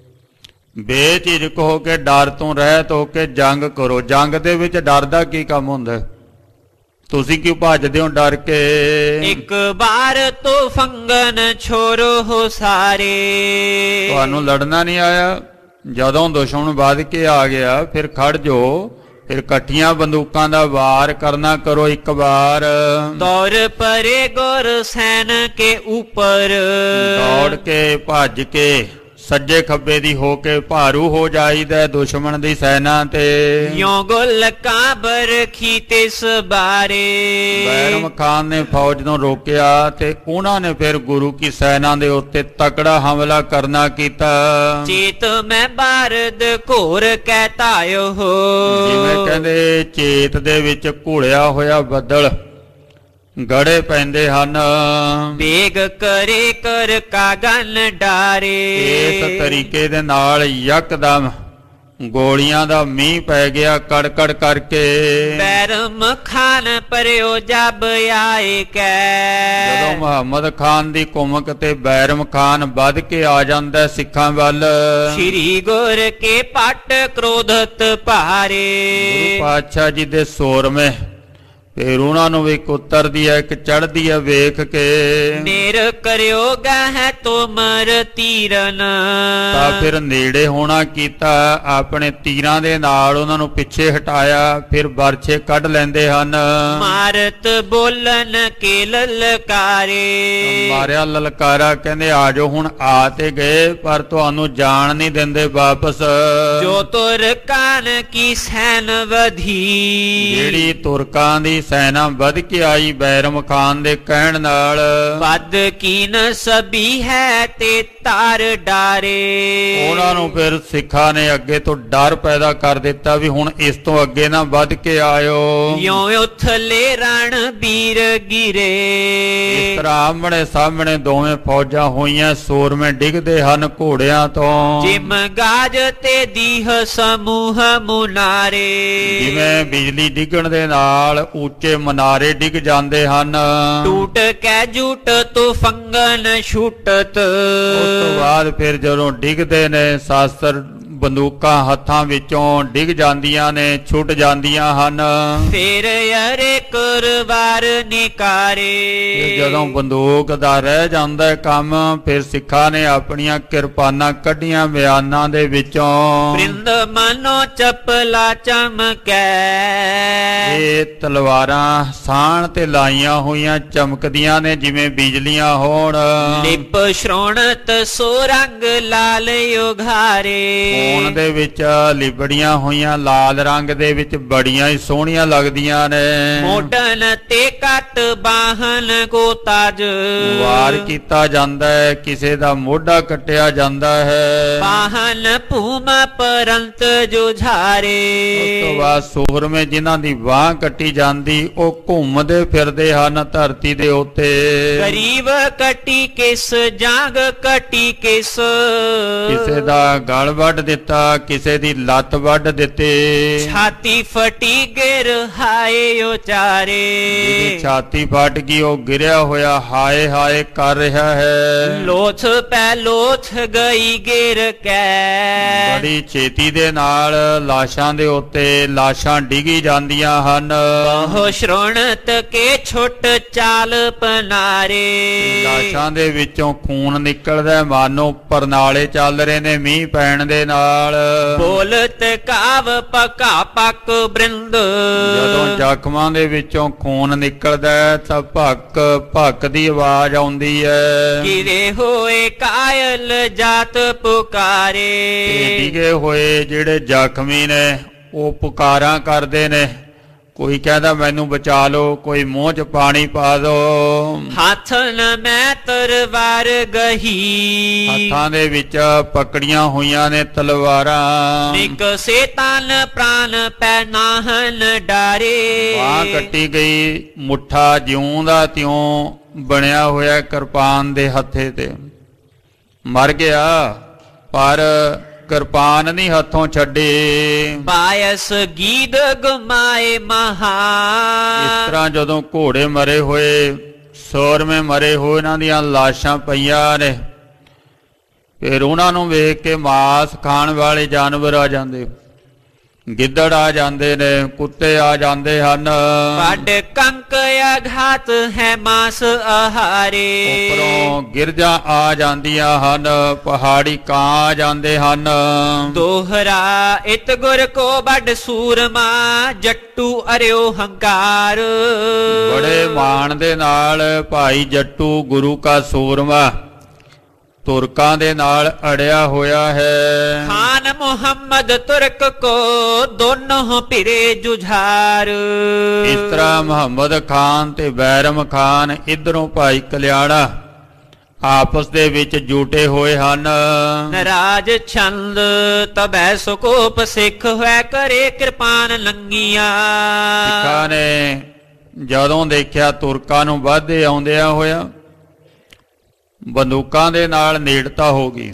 S1: ਬੇਝਿਜਕ ਹੋ ਕੇ ਡਰ ਤੋਂ ਰਹਿਤ ਹੋ ਕੇ ਜੰਗ ਕਰੋ। ਜੰਗ ਦੇ ਵਿੱਚ ਡਰ ਦਾ ਕੀ ਕੰਮ ਹੁੰਦਾ? ਤੁਸੀਂ ਕਿਉਂ ਭੱਜਦੇ ਹੋ ਡਰ ਕੇ?
S2: ਇੱਕ ਬਾਰ ਤੋ ਫੰਗਨ ਛੋਰੋ ਹੋ ਸਾਰੇ,
S1: ਤੁਹਾਨੂੰ ਲੜਨਾ ਨਹੀਂ ਆਇਆ? ਜਦੋਂ ਦੁਸ਼ਮਣ ਵੱਧ ਕੇ ਆ ਗਿਆ ਫਿਰ ਖੜ ਜਾਓ, ਫਿਰ ਇਕੱਠੀਆਂ ਬੰਦੂਕਾਂ ਦਾ ਵਾਰ ਕਰਨਾ ਕਰੋ ਇੱਕ ਵਾਰ।
S2: ਦੌੜ ਪਰੇ ਗੁਰ ਸੈਨ ਕੇ ਉੱਪਰ,
S1: ਦੌੜ ਕੇ ਭੱਜ ਕੇ ਸੱਜੇ ਖੱਬੇ ਦੀ ਹੋ ਕੇ ਭਾਰੂ ਹੋ ਜਾਈਦਾ ਦੁਸ਼ਮਣ ਦੀ ਸੈਨਾ ਤੇ।
S2: ਯੋਂ ਗੁਲ ਕਾਬਰ ਖੀਤੇ ਸਬਾਰੇ,
S1: ਬੈਰਮ ਖਾਨ ਨੇ ਫੌਜ ਨੂੰ ਰੋਕਿਆ ਤੇ ਉਹਨਾਂ ਨੇ ਫਿਰ ਗੁਰੂ ਕੀ ਸੈਨਾ ਦੇ ਉੱਤੇ ਤਕੜਾ ਹਮਲਾ ਕਰਨਾ ਕੀਤਾ।
S2: ਚੇਤ ਮੈਂ ਬਾਰਦ ਘੋਰ ਕਹਿ ਧਾਇਓ,
S1: ਜਿਵੇਂ ਕਹਿੰਦੇ ਚੇਤ ਦੇ ਵਿੱਚ ਘੁਲਿਆ ਹੋਇਆ ਬੱਦਲ ਗੜੇ ਪੈਂਦੇ ਹਨ।
S2: ਬੇਗ ਕਰੇ ਕਰ ਕਾਗਨ ਡਾਰੇ।
S1: ਇਸ ਤਰੀਕੇ ਦੇ ਨਾਲ ਯਕਦਮ ਗੋਲੀਆਂ ਦਾ ਮੀਂਹ ਪੈ ਗਿਆ ਕੜਕੜ ਕਰਕੇ।
S2: ਬੈਰਮ ਖਾਨ ਪਰਿਓ ਜਬ ਆਏ ਕੈ।
S1: ਜਦੋਂ ਮੁਹੰਮਦ ਖਾਨ ਦੀ ਕੁਮਕ ਤੇ ਬੈਰਮ ਖਾਨ ਵੱਧ ਕੇ ਆ ਜਾਂਦਾ ਸਿੱਖਾਂ ਵੱਲ।
S2: ਸ਼੍ਰੀ ਗੁਰ ਕੇ ਪਟ ਕ੍ਰੋਧਤ ਭਾਰੇ।
S1: ਗੁਰੂ ਪਾਤਸ਼ਾਹ ਜੀ ਦੇ ਸੋਰਮੇ ਫਿਰ ਉਹਨਾਂ ਨੂੰ ਵੀ ਇੱਕ ਉਤਰਦੀ ਹੈ ਇੱਕ ਚੜ੍ਹਦੀ ਹੈ ਵੇਖ ਕੇ।
S2: ਨੇਰ ਕਰਿਓ ਗਹਿ ਤੁਮਰ ਤੀਰਨ।
S1: ਤਾਂ ਫਿਰ ਨੇੜੇ ਹੋਣਾ ਕੀਤਾ ਆਪਣੇ ਤੀਰਾਂ ਦੇ ਨਾਲ ਉਹਨਾਂ ਨੂੰ ਪਿੱਛੇ ਹਟਾਇਆ ਫਿਰ ਬਰਛੇ ਕੱਢ ਲੈਂਦੇ ਹਨ।
S2: ਮਾਰਤ ਬੋਲਨ ਕੇ ਲਲਕਾਰੇ।
S1: ਮਾਰਿਆ ਲਲਕਾਰਾ ਕਹਿੰਦੇ ਆ ਜਾਓ ਹੁਣ ਆ ਤੇ ਗਏ ਪਰ ਤੁਹਾਨੂੰ ਜਾਣ ਨਹੀਂ ਦਿੰਦੇ ਵਾਪਸ।
S2: ਜੋ ਤੁਰਕਾਨ ਕੀ ਸੈਨ ਵਧੀ।
S1: ਜਿਹੜੀ ਤੁਰਕਾਂ ਦੀ ਸੈਨਾ ਵੱਧ ਕੇ ਆਈ ਬੈਰਮ ਖਾਨ ਦੇ ਕਹਿਣ ਨਾਲ।
S2: ਵੱਧ ਕੀਨ ਸਭੀ ਹੈ ਤੇ ਤਾਰ ਡਾਰੇ। ਉਹਨਾਂ
S1: ਨੂੰ ਫਿਰ ਸਿੱਖਾਂ ਨੇ ਅੱਗੇ ਤੋਂ ਡਰ ਪੈਦਾ ਕਰ ਦਿੱਤਾ ਵੀ ਹੁਣ ਇਸ ਤੋਂ ਅੱਗੇ ਨਾ ਵੱਧ ਕੇ ਆਇਓ।
S2: ਯੋਂ ਉਥਲੇ ਰਣ ਬੀਰ ਗਿਰੇ।
S1: ਇਸ ਤਰ੍ਹਾਂ ਆਮਣੇ ਸਾਹਮਣੇ ਦੋਵੇਂ ਫੌਜਾਂ ਹੋਈਆਂ ਸੂਰਮੇ ਡਿੱਗਦੇ ਹਨ ਘੋੜਿਆਂ ਤੋਂ।
S2: ਜਿਮ ਗਾਜ ਤੇ ਦੀਹ ਸਮੂਹ ਮੁਨਾਰੇ।
S1: ਜਿਵੇਂ ਬਿਜਲੀ ਡਿੱਗਣ ਦੇ ਨਾਲ ਉੱਚੇ ਮਨਾਰੇ ਡਿੱਗ ਜਾਂਦੇ ਹਨ।
S2: ਟੂਟ ਕੈ ਜੂਟ ਤੂੰ ਫੰਗਨ ਛੁੱਟਤ।
S1: ਉਸ ਤੋਂ ਬਾਅਦ ਫਿਰ ਜਦੋਂ ਡਿੱਗਦੇ ਨੇ ਸ਼ਾਸਤਰ ਬੰਦੂਕਾਂ ਹੱਥਾਂ ਵਿੱਚੋਂ ਡਿੱਗ ਜਾਂਦੀਆਂ ਨੇ ਛੁੱਟ ਜਾਂਦੀਆਂ ਹਨ।
S2: ਫਿਰ ਅਰੇ ਕਰਵਾਰ ਨਿਕਾਰੇ।
S1: ਜਦੋਂ ਬੰਦੂਕ ਦਾ ਰਹਿ ਜਾਂਦਾ ਕੰਮ ਫਿਰ ਸਿੱਖਾਂ ਨੇ ਆਪਣੀਆਂ ਕਿਰਪਾਨਾਂ ਕੱਢੀਆਂ ਮਿਆਨਾਂ ਦੇ ਵਿੱਚੋਂ।
S2: ਬ੍ਰਿੰਦ ਮਨੋ ਚਪਲਾ ਚਮਕੈ।
S1: ਇਹ ਤਲਵਾਰਾਂ ਸਾਣ ਤੇ ਲਾਈਆਂ ਹੋਈਆਂ ਚਮਕਦੀਆਂ ਨੇ ਜਿਵੇਂ ਬਿਜਲੀਆਂ ਹੋਣ।
S2: ਲਿਪ ਸ਼੍ਰੋਣਤ ਸੋ ਰੰਗ ਲਾਲ ਉਘਾਰੇ।
S1: ਖੂਨ ਦੇ ਵਿੱਚ ਲਿਬੜੀਆਂ ਹੋਈਆਂ ਲਾਲ ਰੰਗ ਦੇ ਵਿੱਚ ਬੜੀਆਂ ਹੀ ਸੋਹਣੀਆਂ ਲੱਗਦੀਆਂ ਨੇ।
S2: ਮੋਢਨ ਤੇ ਕੱਟ ਬਾਹਨ ਕੋ ਤਾਜ।
S1: ਵਾਰ ਕੀਤਾ ਜਾਂਦਾ ਹੈ ਕਿਸੇ ਦਾ ਮੋਢਾ ਕੱਟਿਆ ਜਾਂਦਾ ਹੈ।
S2: ਬਾਹਨ ਭੂਮ ਪਰੰਤ ਜੁਝਾਰੇ।
S1: ਉਸ ਤੋਂ ਬਾਅਦ ਸੂਰਮੇ ਜਿਨ੍ਹਾਂ ਦੀ ਬਾਹ ਕੱਟੀ ਜਾਂਦੀ ਉਹ ਘੁੰਮਦੇ ਫਿਰਦੇ ਹਨ ਧਰਤੀ ਦੇ ਉੱਤੇ।
S2: ਗਰੀਬ ਕੱਟੀ ਕਿਸ ਜਾਂਗ ਕੱਟੀ ਕਿਸ।
S1: ਕਿਸੇ ਦਾ ਗਲ ਵੱਢ ਦਿੱਤਾ ਕਿਸੇ ਦੀ ਲੱਤ ਵੱਢ ਦਿੱਤੀ।
S2: ਛਾਤੀ ਫਟੀ ਗਿਰ ਹਾਏ ਉਚਾਰੇ।
S1: ਜਿਹਦੀ ਛਾਤੀ ਫਟ ਗਈ ਉਹ ਗਿਰਿਆ ਹੋਇਆ ਹਾਏ ਹਾਏ ਕਰ ਰਿਹਾ ਹੈ।
S2: ਲੋਥ ਪੈ ਲੋਥ ਗਈ ਗਿਰ ਕੈ।
S1: ਬੜੀ ਛੇਤੀ ਦੇ ਨਾਲ ਲਾਸ਼ਾਂ ਦੇ ਉੱਤੇ ਲਾਸ਼ਾਂ ਡਿੱਗੀ ਜਾਂਦੀਆਂ ਹਨ।
S2: ਬਹੁ ਸ਼੍ਰੋਣਤ ਕੇ ਛੁੱਟ ਚਾਲ ਪਨਾਰੇ।
S1: ਲਾਸ਼ਾਂ ਦੇ ਵਿੱਚੋਂ ਖੂਨ ਨਿਕਲਦਾ ਮਾਨੋ ਪਰਨਾਲੇ ਚੱਲ ਰਹੇ ਨੇ ਮੀਂਹ ਪੈਣ ਦੇ ਨਾਲ।
S2: ਬੋਲਤ ਕਾਵ ਪਕਾ ਪਕ ਬ੍ਰਿੰਦ।
S1: ਜਦੋਂ ਜ਼ਖਮਾਂ ਦੇ ਵਿੱਚੋਂ ਖੂਨ ਨਿਕਲਦਾ ਤਾਂ ਭੱਕ ਭੱਕ ਦੀ ਆਵਾਜ਼ ਆਉਂਦੀ ਹੈ।
S2: ਗਿਰੇ ਹੋਏ ਕਾਇਲ ਜਾਤ ਪੁਕਾਰੇ।
S1: ਡਿੱਗੇ ਹੋਏ ਜਿਹੜੇ ਜ਼ਖਮੀ ਨੇ ਉਹ ਪੁਕਾਰਾਂ ਕਰਦੇ ਨੇ। ਕੋਈ ਕਹਿੰਦਾ ਮੈਨੂੰ ਬਚਾ ਲਓ ਕੋਈ ਮੂੰਹ 'ਚ ਪਾਣੀ ਪਾ ਦਿਓ।
S2: ਹੱਥ ਨ ਮੈਂ ਤਰਵਾਰ ਗਹੀ।
S1: ਹੱਥਾਂ ਦੇ ਵਿੱਚ ਪਕੜੀਆਂ ਹੋਈਆਂ ਨੇ ਤਲਵਾਰਾਂ।
S2: ਨਿਕ ਸੇ ਤਨ ਪ੍ਰਾਨ ਪੈ ਨਾਹਨ ਡਾਰੇ।
S1: ਬਾਂਹ ਕੱਟੀ ਗਈ ਮੁੱਠਾ ਜਿਉਂ ਦਾ ਤਿਉਂ ਬਣਿਆ ਹੋਇਆ ਕਿਰਪਾਨ ਦੇ ਹੱਥੇ ਤੇ ਮਰ ਗਿਆ ਪਰ ਕਿਰਪਾਨ ਨਹੀਂ ਹੱਥੋਂ ਛੱਡੀ।
S2: ਬਾਇਸ ਗੀਦ ਗਮਾਏ ਮਹਾ।
S1: ਇਸ ਤਰ੍ਹਾਂ ਜਦੋਂ ਘੋੜੇ ਮਰੇ ਹੋਏ ਸੂਰਮੇ ਮਰੇ ਹੋਏ ਇਹਨਾਂ ਦੀਆਂ ਲਾਸ਼ਾਂ ਪਈਆਂ ਨੇ ਫਿਰ ਉਹਨਾਂ ਨੂੰ ਵੇਖ ਕੇ ਮਾਸ ਖਾਣ ਵਾਲੇ ਜਾਨਵਰ ਆ ਜਾਂਦੇ। ਗਿੱਦੜ ਆ ਜਾਂਦੇ ਨੇ ਕੁੱਤੇ ਆ ਜਾਂਦੇ ਹਨ।
S2: ਵੱਡ ਕੰਕ ਆਘਾਤ ਹੈ ਮਾਸ ਆਹਾਰੇ।
S1: ਉੱਪਰੋਂ ਗਿਰਜਾਂ ਆ ਜਾਂਦੀਆਂ ਹਨ ਪਹਾੜੀ ਕਾਂ ਆ ਜਾਂਦੇ ਹਨ।
S2: ਦੋਹਰਾ ਇਤ ਗੁਰ ਕੋ ਵੱਡ ਸੂਰਮਾ ਜੱਟੂ ਅਰਿਓ ਹੰਕਾਰ।
S1: ਬੜੇ ਮਾਣ ਦੇ ਨਾਲ ਭਾਈ ਜੱਟੂ ਗੁਰੂ ਕਾ ਸੂਰਮਾ ਤੁਰਕਾਂ ਦੇ ਨਾਲ ਅੜਿਆ ਹੋਇਆ ਹੈ।
S2: ਖਾਨ ਮੁਹੰਮਦ ਤੁਰਕ ਕੋ ਦੋਨੋਂ ਫਿਰੇ ਜੁਝਾਰ।
S1: ਇਸ ਤਰ੍ਹਾਂ ਮੁਹੰਮਦ ਖਾਨ ਤੇ ਬੈਰਮ ਖਾਨ ਇਧਰੋਂ ਭਾਈ ਕਲਿਆਣਾ ਆਪਸ ਦੇ ਵਿੱਚ ਜੁਟੇ ਹੋਏ ਹਨ।
S2: ਨਰਾਜ ਛੰਦ ਤਬੈ ਸਕੋਪ ਸਿੱਖ ਹੋਇ ਕਰੇ ਕਿਰਪਾਨ ਲੰਗੀਆਂ।
S1: ਸਿੱਖਾਂ ਨੇ ਜਦੋਂ ਦੇਖਿਆ ਤੁਰਕਾਂ ਨੂੰ ਵੱਧਦੇ ਆਉਂਦਿਆਂ ਹੋਇਆ ਬੰਦੂਕਾਂ ਦੇ ਨਾਲ ਨੇੜਤਾ ਹੋ ਗਈ।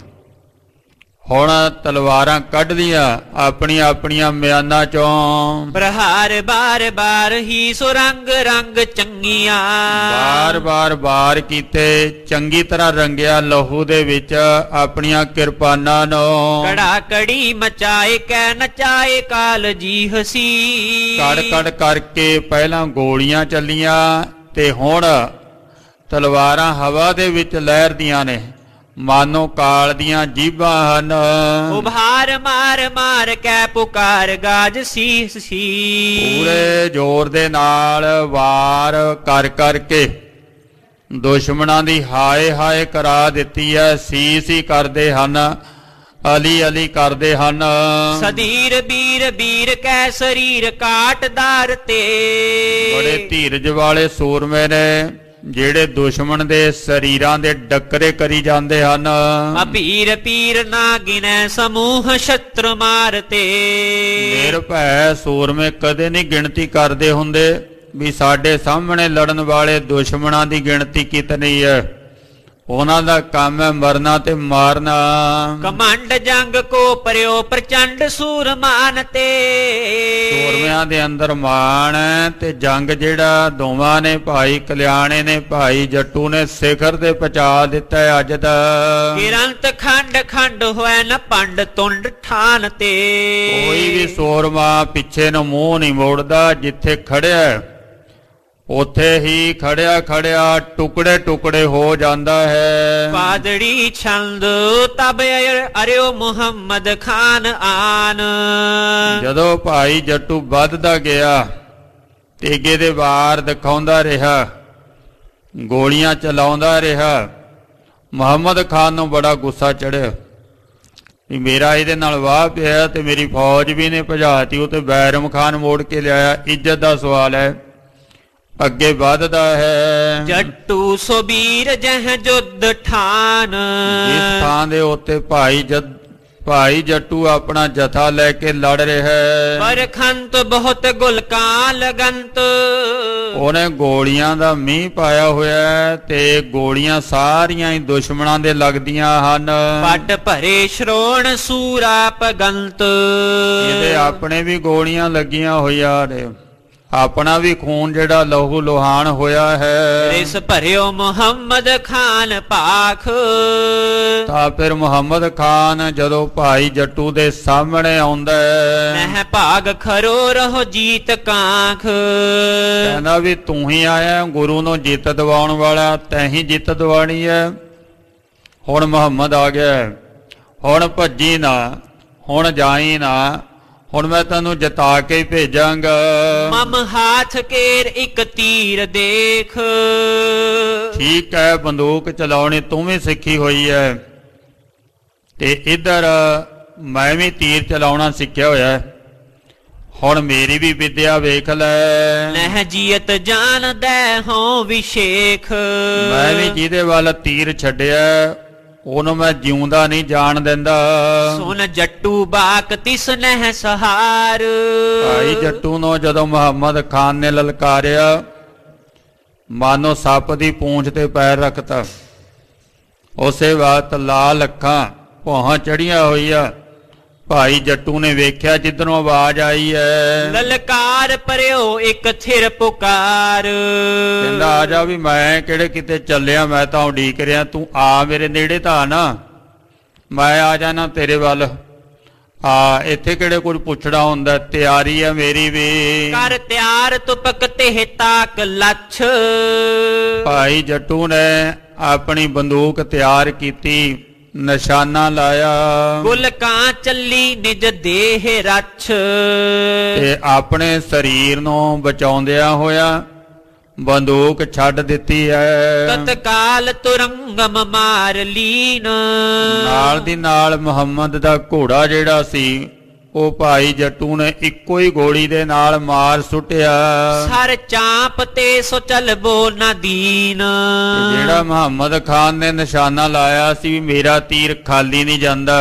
S1: ਹੁਣ ਤਲਵਾਰਾਂ ਕੱਢ ਲੀਆਂ ਆਪਣੀਆਂ ਆਪਣੀਆਂ ਮਿਆਨਾਂ ਚੋਂ।
S2: ਪ੍ਰਹਾਰ ਬਾਰ ਬਾਰ ਹੀ ਸੁਰੰਗ ਰੰਗ ਚੰਗੀਆਂ।
S1: ਬਾਰ ਬਾਰ ਵਾਰ ਕੀਤੇ, ਚੰਗੀ ਤਰ੍ਹਾਂ ਰੰਗਿਆ ਲਹੂ ਦੇ ਵਿੱਚ ਆਪਣੀਆਂ ਕਿਰਪਾਨਾਂ ਨੂੰ।
S2: ਕੜਾ ਕੜੀ ਮਚਾਏ ਕੈ ਨਚਾਏ ਕਾਲ ਜੀ ਹਸੀ।
S1: ਕੜ ਕੜ ਕਰਕੇ ਪਹਿਲਾਂ ਗੋਲੀਆਂ ਚੱਲੀਆਂ ਤੇ ਹੁਣ ਤਲਵਾਰਾਂ ਹਵਾ ਦੇ ਵਿੱਚ ਲਹਿਰਦੀਆਂ ਨੇ, ਮਾਨੋ ਕਾਲ ਦੀਆਂ ਜੀਭਾਂ ਹਨ।
S2: ਉਭਾਰ ਮਾਰ ਮਾਰ ਕੈ ਪੁਕਾਰ ਗਾਜ ਸੀਸ ਸੀ।
S1: ਪੂਰੇ ਜ਼ੋਰ ਦੇ ਨਾਲ ਵਾਰ ਕਰ ਕਰਕੇ ਦੁਸ਼ਮਣਾਂ ਦੀ ਹਾਏ ਹਾਏ ਕਰਾ ਦਿੱਤੀ ਹੈ। ਸੀਸ ਹੀ ਕਰਦੇ ਹਨ, ਅਲੀ ਅਲੀ ਕਰਦੇ ਹਨ।
S2: ਸਦੀਰ ਬੀਰ ਬੀਰ ਕੈ ਸਰੀਰ ਕਾਟਦਾਰ ਤੇ।
S1: ਬੜੇ ਧੀਰਜ ਵਾਲੇ ਸੂਰਮੇ ਨੇ ਜਿਹੜੇ ਦੁਸ਼ਮਣ ਦੇ ਸਰੀਰਾਂ ਦੇ ਡੱਕਰੇ ਕਰੀ ਜਾਂਦੇ ਹਨ।
S2: ਅਪੀਰ ਪੀਰ ਨਾ ਗਿਨੈ ਸਮੂਹ ਸ਼ਤਰ ਮਾਰਤੇ।
S1: ਨਿਰਭੈ ਸੂਰਮੇ ਕਦੇ ਨਹੀਂ ਗਿਣਤੀ ਕਰਦੇ ਹੁੰਦੇ ਵੀ ਸਾਡੇ ਸਾਹਮਣੇ ਲੜਨ ਵਾਲੇ ਦੁਸ਼ਮਣਾਂ ਦੀ ਗਿਣਤੀ ਕਿਤਨੀ ਹੈ। ਉਹਨਾਂ ਦਾ ਕੰਮ ਹੈ ਮਰਨਾ ਤੇ ਮਾਰਨਾ।
S2: ਕਮੰਡ ਜੰਗ ਕੋ ਪਰਿਓ ਪ੍ਰਚੰਡ ਸੂਰਮਾਨ ਤੇ।
S1: ਸੂਰਮਿਆਂ ਦੇ ਅੰਦਰ ਮਾਣ ਹੈ ਤੇ ਜੰਗ ਜਿਹੜਾ ਦੋਵਾਂ ਨੇ, ਭਾਈ ਕਲਿਆਣੇ ਨੇ ਭਾਈ ਜੱਟੂ ਨੇ ਸਿਖਰ ਤੇ ਪਹੁੰਚਾ ਦਿੱਤਾ ਹੈ ਅੱਜ ਦਾ।
S2: ਕਿਰੰਤ ਖੰਡ ਖੰਡ ਹੋਇ ਨ ਪੰਡ ਤੁੰਡ ਠਾਨ ਤੇ।
S1: ਕੋਈ ਵੀ ਸੂਰਮਾ ਪਿੱਛੇ ਨੂੰ ਮੂੰਹ ਨਹੀਂ ਮੋੜਦਾ, ਜਿੱਥੇ ਖੜਿਆ ਉੱਥੇ ਹੀ ਖੜਿਆ ਖੜਿਆ ਟੁਕੜੇ ਟੁਕੜੇ ਹੋ ਜਾਂਦਾ ਹੈ।
S2: ਪਾਦੜੀ ਛੰਦ ਤਬ ਅਰਿਓ ਮੁਹੰਮਦ ਖਾਨ ਆਨ।
S1: ਜਦੋਂ ਭਾਈ ਜੱਟੂ ਵੱਧਦਾ ਗਿਆ, ਤੇਗੇ ਦੇ ਵਾਰ ਦਿਖਾਉਂਦਾ ਰਿਹਾ, ਗੋਲੀਆਂ ਚਲਾਉਂਦਾ ਰਿਹਾ, ਮੁਹੰਮਦ ਖਾਨ ਨੂੰ ਬੜਾ ਗੁੱਸਾ ਚੜਿਆ ਵੀ ਮੇਰਾ ਇਹਦੇ ਨਾਲ ਵਾਹ ਪਿਆ ਤੇ ਮੇਰੀ ਫੌਜ ਵੀ ਨੇ ਭਜਾਤੀ। ਉਹ ਤੇ ਬੈਰਮ ਖਾਨ ਮੋੜ ਕੇ ਲਿਆਇਆ। ਇੱਜ਼ਤ ਦਾ ਸਵਾਲ ਹੈ, ਅੱਗੇ ਵੱਧਦਾ ਹੈ।
S2: ਜੱਟੂ ਸੋਬੀਰ ਜਹ ਜੁੱਧ ਠਾਨ।
S1: ਇਸ ਥਾਂ ਦੇ ਉੱਤੇ ਭਾਈ ਜਦ ਭਾਈ ਜੱਟੂ ਆਪਣਾ ਜਥਾ ਲੈ ਕੇ ਲੜ ਰਿਹਾ ਹੈ।
S2: ਪਰਖੰਤ ਬਹੁਤ ਗੁਲਕਾਂ ਲਗੰਤ।
S1: ਉਹਨੇ ਗੋਲੀਆਂ ਦਾ ਮੀਂਹ ਪਾਇਆ ਹੋਇਆ ਤੇ ਗੋਲੀਆਂ ਸਾਰੀਆਂ ਹੀ ਦੁਸ਼ਮਣਾਂ ਦੇ ਲੱਗਦੀਆਂ ਹਨ।
S2: ਪੱਟ ਭਰੇ ਸ਼੍ਰੋਣ ਸੂਰਾ ਪਗੰਤ।
S1: ਇਹਦੇ ਆਪਣੇ ਵੀ ਗੋਲੀਆਂ ਲੱਗੀਆਂ ਹੋਈਆਂ ਨੇ, ਆਪਣਾ ਵੀ ਖੂਨ ਜਿਹੜਾ ਲਹੂ ਲੋਹਾਨ ਹੋਇਆ ਹੈ।
S2: ਰਿਸ ਭਰਿਓ ਮੁਹੰਮਦ ਖਾਨ ਪਾਖ।
S1: ਤਾਂ ਫਿਰ ਮੁਹੰਮਦ ਖਾਨ ਜਦੋਂ ਭਾਈ ਜੱਟੂ ਦੇ ਸਾਹਮਣੇ ਆਉਂਦਾ ਹੈ,
S2: ਨਹਿ ਭਾਗ ਖਰੋ ਰਹੋ ਜੀਤ ਕਾਂਖ।
S1: ਕਹਿੰਦਾ ਵੀ ਤੂੰ ਹੀ ਆਇਆ ਗੁਰੂ ਨੂੰ ਜਿੱਤ ਦਿਵਾਉਣ ਵਾਲਾ, ਤੈਂ ਹੀ ਜਿੱਤ ਦਿਵਾਣੀ ਹੈ। ਹੁਣ ਮੁਹੰਮਦ ਆ ਗਿਆ, ਹੁਣ ਭੱਜੀ ਨਾ, ਹੁਣ ਜਾਈ ਨਾ, ਹੁਣ ਮੈਂ ਤੈਨੂੰ ਜਿਤਾ ਕੇ ਹੀ ਭੇਜਾਂਗਾ।
S2: ਮਮ ਹਾਥ ਕੇਰ ਇੱਕ ਤੀਰ ਦੇਖ।
S1: ਠੀਕ ਹੈ, ਬੰਦੂਕ ਚਲਾਉਣੀ ਤੂੰ ਵੀ ਸਿੱਖੀ ਹੋਈ ਹੈ ਤੇ ਇੱਧਰ ਮੈਂ ਵੀ ਤੀਰ ਚਲਾਉਣਾ ਸਿੱਖਿਆ ਹੋਇਆ। ਹੁਣ ਮੇਰੀ ਵੀ ਵਿਦਿਆ ਵੇਖ ਲੈ।
S2: ਨਹਿ ਜੀਅਤ ਜਾਣਦੈ ਹੋ ਵਿਸ਼ੇਖ।
S1: ਮੈਂ ਵੀ ਜਿਹਦੇ ਵੱਲ ਤੀਰ ਛੱਡਿਆ ਉਹਨੂੰ ਮੈਂ ਜਿਉਂਦਾ ਨਹੀਂ ਜਾਣ ਦਿੰਦਾ।
S2: ਸੁਨ ਜੱਟੂ ਬਾਕ ਤਿਸ ਨਹਿ ਸਹਾਰ।
S1: ਭਾਈ ਜੱਟੂ ਨੂੰ ਜਦੋਂ ਮੁਹੰਮਦ ਖਾਨ ਨੇ ਲਲਕਾਰਿਆ, ਮਾਨੋ ਸੱਪ ਦੀ ਪੂੰਛ ਤੇ ਪੈਰ ਰੱਖਤਾ। ਉਸੇ ਵਕਤ ਲਾਲ ਅੱਖਾਂ ਭੌਹਾਂ ਚੜੀਆਂ ਹੋਈਆਂ। ਭਾਈ ਜੱਟੂ ਨੇ ਵੇਖਿਆ ਜਿੱਧਰੋਂ ਆਵਾਜ਼ ਆਈ ਹੈ।
S2: ਲਲਕਾਰ ਪਰਿਓ ਇੱਕ ਥਿਰ ਪੁਕਾਰ।
S1: ਕਹਿੰਦਾ ਆ ਜਾ ਵੀ ਮੈਂ ਕਿਹੜੇ ਕਿਤੇ ਚੱਲਿਆ, ਮੈਂ ਤਾਂ ਉਡੀਕ ਰਿਹਾ, ਤੂੰ ਆ ਮੇਰੇ ਨੇੜੇ ਤਾਂ ਆ ਨਾ, ਮੈਂ ਆ ਜਾਣਾ ਤੇਰੇ ਵੱਲ। ਆ ਇੱਥੇ ਕਿਹੜੇ ਕੁਝ ਪੁੱਛਣਾ ਹੁੰਦਾ, ਤਿਆਰੀ ਹੈ ਮੇਰੀ ਵੀ।
S2: ਕਰ ਤਿਆਰ ਤੁਪਕ ਤੇ ਤਾਕ ਲੱਛ।
S1: ਭਾਈ ਜੱਟੂ ਨੇ ਆਪਣੀ ਬੰਦੂਕ ਤਿਆਰ ਕੀਤੀ, ਨਿਸ਼ਾਨਾ ਲਾਇਆ।
S2: ਗੁਲਕਾਂ ਚੱਲੀ ਨਿਜ ਦੇਹ ਰੱਛ।
S1: ਤੇ ਆਪਣੇ ਸਰੀਰ ਨੂੰ ਬਚਾਉਂਦਿਆਂ ਹੋਇਆ ਬੰਦੂਕ ਛੱਡ ਦਿੱਤੀ ਹੈ।
S2: ਤਤਕਾਲ ਤੁਰੰਗਮ ਮਾਰ ਲੀਨ।
S1: ਨਾਲ ਦੀ ਨਾਲ ਮੁਹੰਮਦ ਦਾ ਘੋੜਾ ਜਿਹੜਾ ਸੀ ਉਹ ਭਾਈ ਜੱਟੂ ਨੇ ਇੱਕੋ ਹੀ ਗੋਲੀ ਦੇ ਨਾਲ ਮਾਰ ਸੁੱਟਿਆ।
S2: ਸਰ ਚਾਂਪ ਤੇ ਸੋ ਚਲ ਬੋ ਨਾ ਦੀਨ।
S1: ਜਿਹੜਾ ਮੁਹੰਮਦ ਖਾਨ ਨੇ ਨਿਸ਼ਾਨਾ ਲਾਇਆ ਸੀ ਵੀ ਮੇਰਾ ਤੀਰ ਖਾਲੀ ਨਹੀਂ ਜਾਂਦਾ,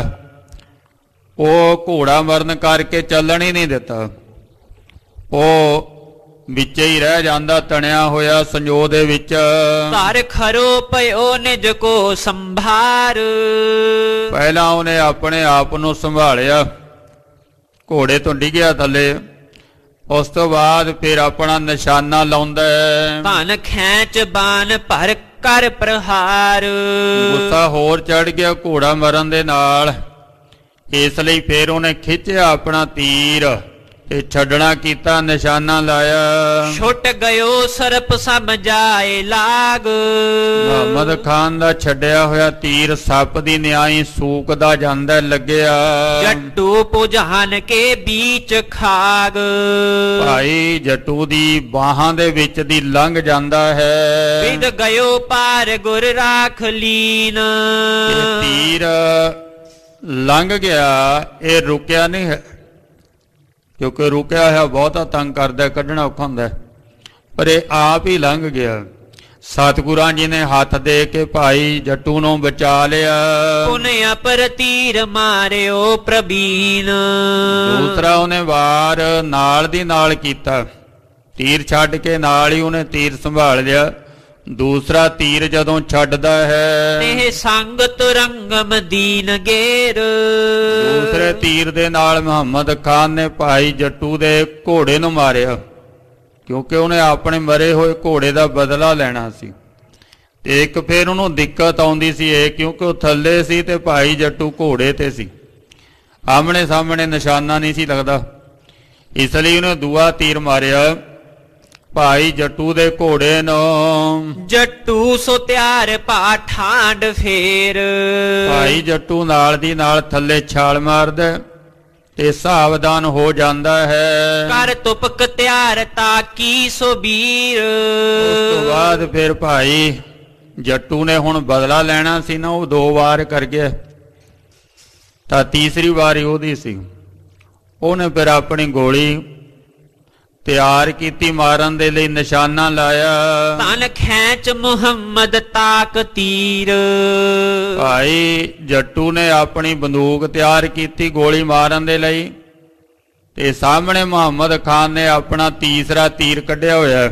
S1: ਉਹ ਘੋੜਾ ਮਰਨ ਕਰਕੇ ਚੱਲਣ ਹੀ ਨਹੀਂ ਦਿੱਤਾ। ਉਹ ਵਿੱਚ ਹੀ ਰਹਿ ਜਾਂਦਾ ਤਣਿਆ ਹੋਇਆ ਸੰਜੋਗ ਦੇ ਵਿੱਚ।
S2: ਧਰ ਖਰੋ ਪਇਓ ਨਿਜ ਕੋ ਸੰਭਾਰ।
S1: ਪਹਿਲਾਂ ਉਹਨੇ ਆਪਣੇ ਆਪ ਨੂੰ ਸੰਭਾਲਿਆ, ਘੋੜੇ ਤੋਂ ਡਿੱਗਿਆ ਥੱਲੇ, ਉਸ ਤੋਂ ਬਾਅਦ ਫਿਰ ਆਪਣਾ ਨਿਸ਼ਾਨਾ ਲਾਉਂਦਾ ਹੈ।
S2: ਧਨ ਖੈਂਚ ਬਾਣ ਭਰ ਕਰ ਪ੍ਰਹਾਰ।
S1: ਗੁੱਸਾ ਹੋਰ ਚੜ ਗਿਆ ਘੋੜਾ ਮਰਨ ਦੇ ਨਾਲ, ਇਸ ਲਈ ਫਿਰ ਉਹਨੇ ਖਿੱਚਿਆ ਆਪਣਾ ਤੀਰ ਤੇ ਛੱਡਣਾ ਕੀਤਾ, ਨਿਸ਼ਾਨਾ ਲਾਇਆ।
S2: ਛੁੱਟ ਗਇਓ ਸਰਪ ਸਭ ਜਾਏ ਲਾਗ।
S1: ਮੁਹੰਮਦ ਖਾਨ ਦਾ ਛੱਡਿਆ ਹੋਇਆ ਤੀਰ ਸੱਪ ਦੀ ਨਿਆਈ ਸੂਕਦਾ ਜਾਂਦਾ ਲੱਗਿਆ।
S2: ਜੱਟੂ ਪੁਜਹਾਨ ਕੇ ਬੀਚ ਖਾਗ।
S1: ਭਾਈ ਜੱਟੂ ਦੀ ਬਾਹਾਂ ਦੇ ਵਿੱਚ ਦੀ ਲੰਘ ਜਾਂਦਾ ਹੈ।
S2: ਵਿਦ ਗਇਓ ਪਾਰ ਗੁਰ ਰਾਖ ਲੀਨ।
S1: ਇਹ ਤੀਰ ਲੰਘ ਗਿਆ, ਇਹ ਰੁਕਿਆ ਨਹੀਂ ਹੈ, ਕਿਉਂਕਿ ਰੁਕਿਆ ਹੋਇਆ ਬਹੁਤਾ ਤੰਗ ਕਰਦਾ, ਕੱਢਣਾ ਔਖਾ ਹੁੰਦਾ, ਪਰ ਇਹ ਆਪ ਹੀ ਲੰਘ ਗਿਆ। ਸਤਿਗੁਰਾਂ ਜੀ ਨੇ ਹੱਥ ਦੇ ਕੇ ਭਾਈ ਜੱਟੂ ਨੂੰ ਬਚਾ ਲਿਆ।
S2: ਪੁਨਿਆ ਪਰ ਤੀਰ ਮਾਰਿਓ ਪ੍ਰਬੀਨ।
S1: ਦੂਸਰਾ ਉਹਨੇ ਵਾਰ ਨਾਲ ਦੀ ਨਾਲ ਕੀਤਾ, ਤੀਰ ਛੱਡ ਕੇ ਨਾਲ ਹੀ ਉਹਨੇ ਤੀਰ ਸੰਭਾਲ ਲਿਆ। ਦੂਸਰਾ ਤੀਰ ਜਦੋਂ ਛੱਡਦਾ ਹੈ,
S2: ਇਹ ਸੰਗ ਤੁਰੰਗਮ ਦੀਨ ਗੇਰ।
S1: ਦੂਸਰੇ ਤੀਰ ਦੇ ਨਾਲ ਮੁਹੰਮਦ ਖਾਨ ਨੇ ਭਾਈ ਜੱਟੂ ਦੇ ਘੋੜੇ ਨੂੰ ਮਾਰਿਆ, ਕਿਉਂਕਿ ਉਹਨੇ ਆਪਣੇ ਮਰੇ ਹੋਏ ਘੋੜੇ ਦਾ ਬਦਲਾ ਲੈਣਾ ਸੀ। ਤੇ ਇੱਕ ਫਿਰ ਉਹਨੂੰ ਦਿੱਕਤ ਆਉਂਦੀ ਸੀ ਇਹ, ਕਿਉਂਕਿ ਉਹ ਥੱਲੇ ਸੀ ਤੇ ਭਾਈ ਜੱਟੂ ਘੋੜੇ ਤੇ ਸੀ, ਆਮਣੇ ਸਾਹਮਣੇ ਨਿਸ਼ਾਨਾ ਨਹੀਂ ਸੀ ਲੱਗਦਾ, ਇਸ ਲਈ ਉਹਨੇ ਦੂਆ ਤੀਰ ਮਾਰਿਆ ਭਾਈ ਜੱਟੂ ਦੇ ਘੋੜੇ ਨੂੰ।
S2: ਜੱਟੂ ਸੋ ਤਿਆਰ ਪਾ ਠਾਂਡ ਫੇਰ।
S1: ਭਾਈ ਜੱਟੂ ਨਾਲ ਦੀ ਨਾਲ ਥੱਲੇ ਛਾਲ ਮਾਰਦਾ ਤੇ ਸਾਵਧਾਨ ਹੋ ਜਾਂਦਾ ਹੈ।
S2: ਕਰ ਤੁਪਕ ਤਿਆਰ ਤਾਕੀ ਸੋ ਵੀਰ।
S1: ਉਸ ਤੋਂ ਬਾਅਦ ਫਿਰ ਭਾਈ ਜੱਟੂ ਨੇ ਹੁਣ ਬਦਲਾ ਲੈਣਾ ਸੀ ਨਾ, ਉਹ ਦੋ ਵਾਰ ਕਰ ਗਿਆ, ਤਾਂ ਤੀਸਰੀ ਵਾਰੀ ਉਹਦੀ ਸੀ। ਉਹਨੇ ਫਿਰ ਆਪਣੀ ਗੋਲੀ ਤਿਆਰ ਕੀਤੀ, ਮਾਰਨ ਦੇ ਲਈ ਨਿਸ਼ਾਨਾ ਲਾਇਆ।
S2: ਤਨ ਖੈਂਚ ਮੁਹੰਮਦ ਤਾਕ ਤੀਰ।
S1: ਭਾਈ ਜੱਟੂ ਨੇ ਆਪਣੀ ਬੰਦੂਕ ਤਿਆਰ ਕੀਤੀ ਗੋਲੀ ਮਾਰਨ ਦੇ ਲਈ, ਤੇ ਸਾਹਮਣੇ ਮੁਹੰਮਦ ਖਾਨ ਨੇ ਆਪਣਾ ਤੀਸਰਾ ਤੀਰ ਕੱਢਿਆ ਹੋਇਆ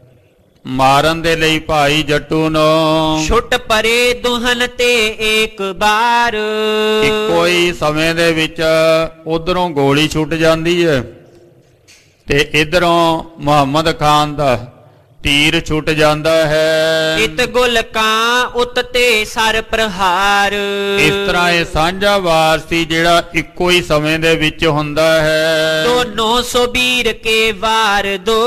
S1: ਮਾਰਨ ਦੇ ਲਈ ਭਾਈ ਜੱਟੂ ਨੂੰ।
S2: ਛੁੱਟ ਪਰੇ ਦੁਹਨ ਤੇ ਇੱਕ ਬਾਰ।
S1: ਇੱਕੋ ਹੀ ਸਮੇਂ ਦੇ ਵਿੱਚ ਉਧਰੋਂ ਗੋਲੀ ਛੁੱਟ ਜਾਂਦੀ ਹੈ ਤੇ ਇਧਰੋਂ ਮੁਹੰਮਦ ਖਾਨ ਦਾ ਤੀਰ ਛੁੱਟ ਜਾਂਦਾ ਹੈ।
S2: ਇਤ ਗੁਲ ਕਾਂ ਉਤ ਤੇ ਸਰ ਪ੍ਰਹਾਰ।
S1: ਇਸ ਤਰ੍ਹਾਂ ਇਹ ਸਾਂਝਾ ਵਾਰ ਸੀ ਜਿਹੜਾ ਇੱਕੋ ਹੀ ਸਮੇਂ ਦੇ ਵਿੱਚ ਹੁੰਦਾ ਹੈ।
S2: ਦੋਨੋਂ ਸੋਬੀਰ ਕੇ ਵਾਰ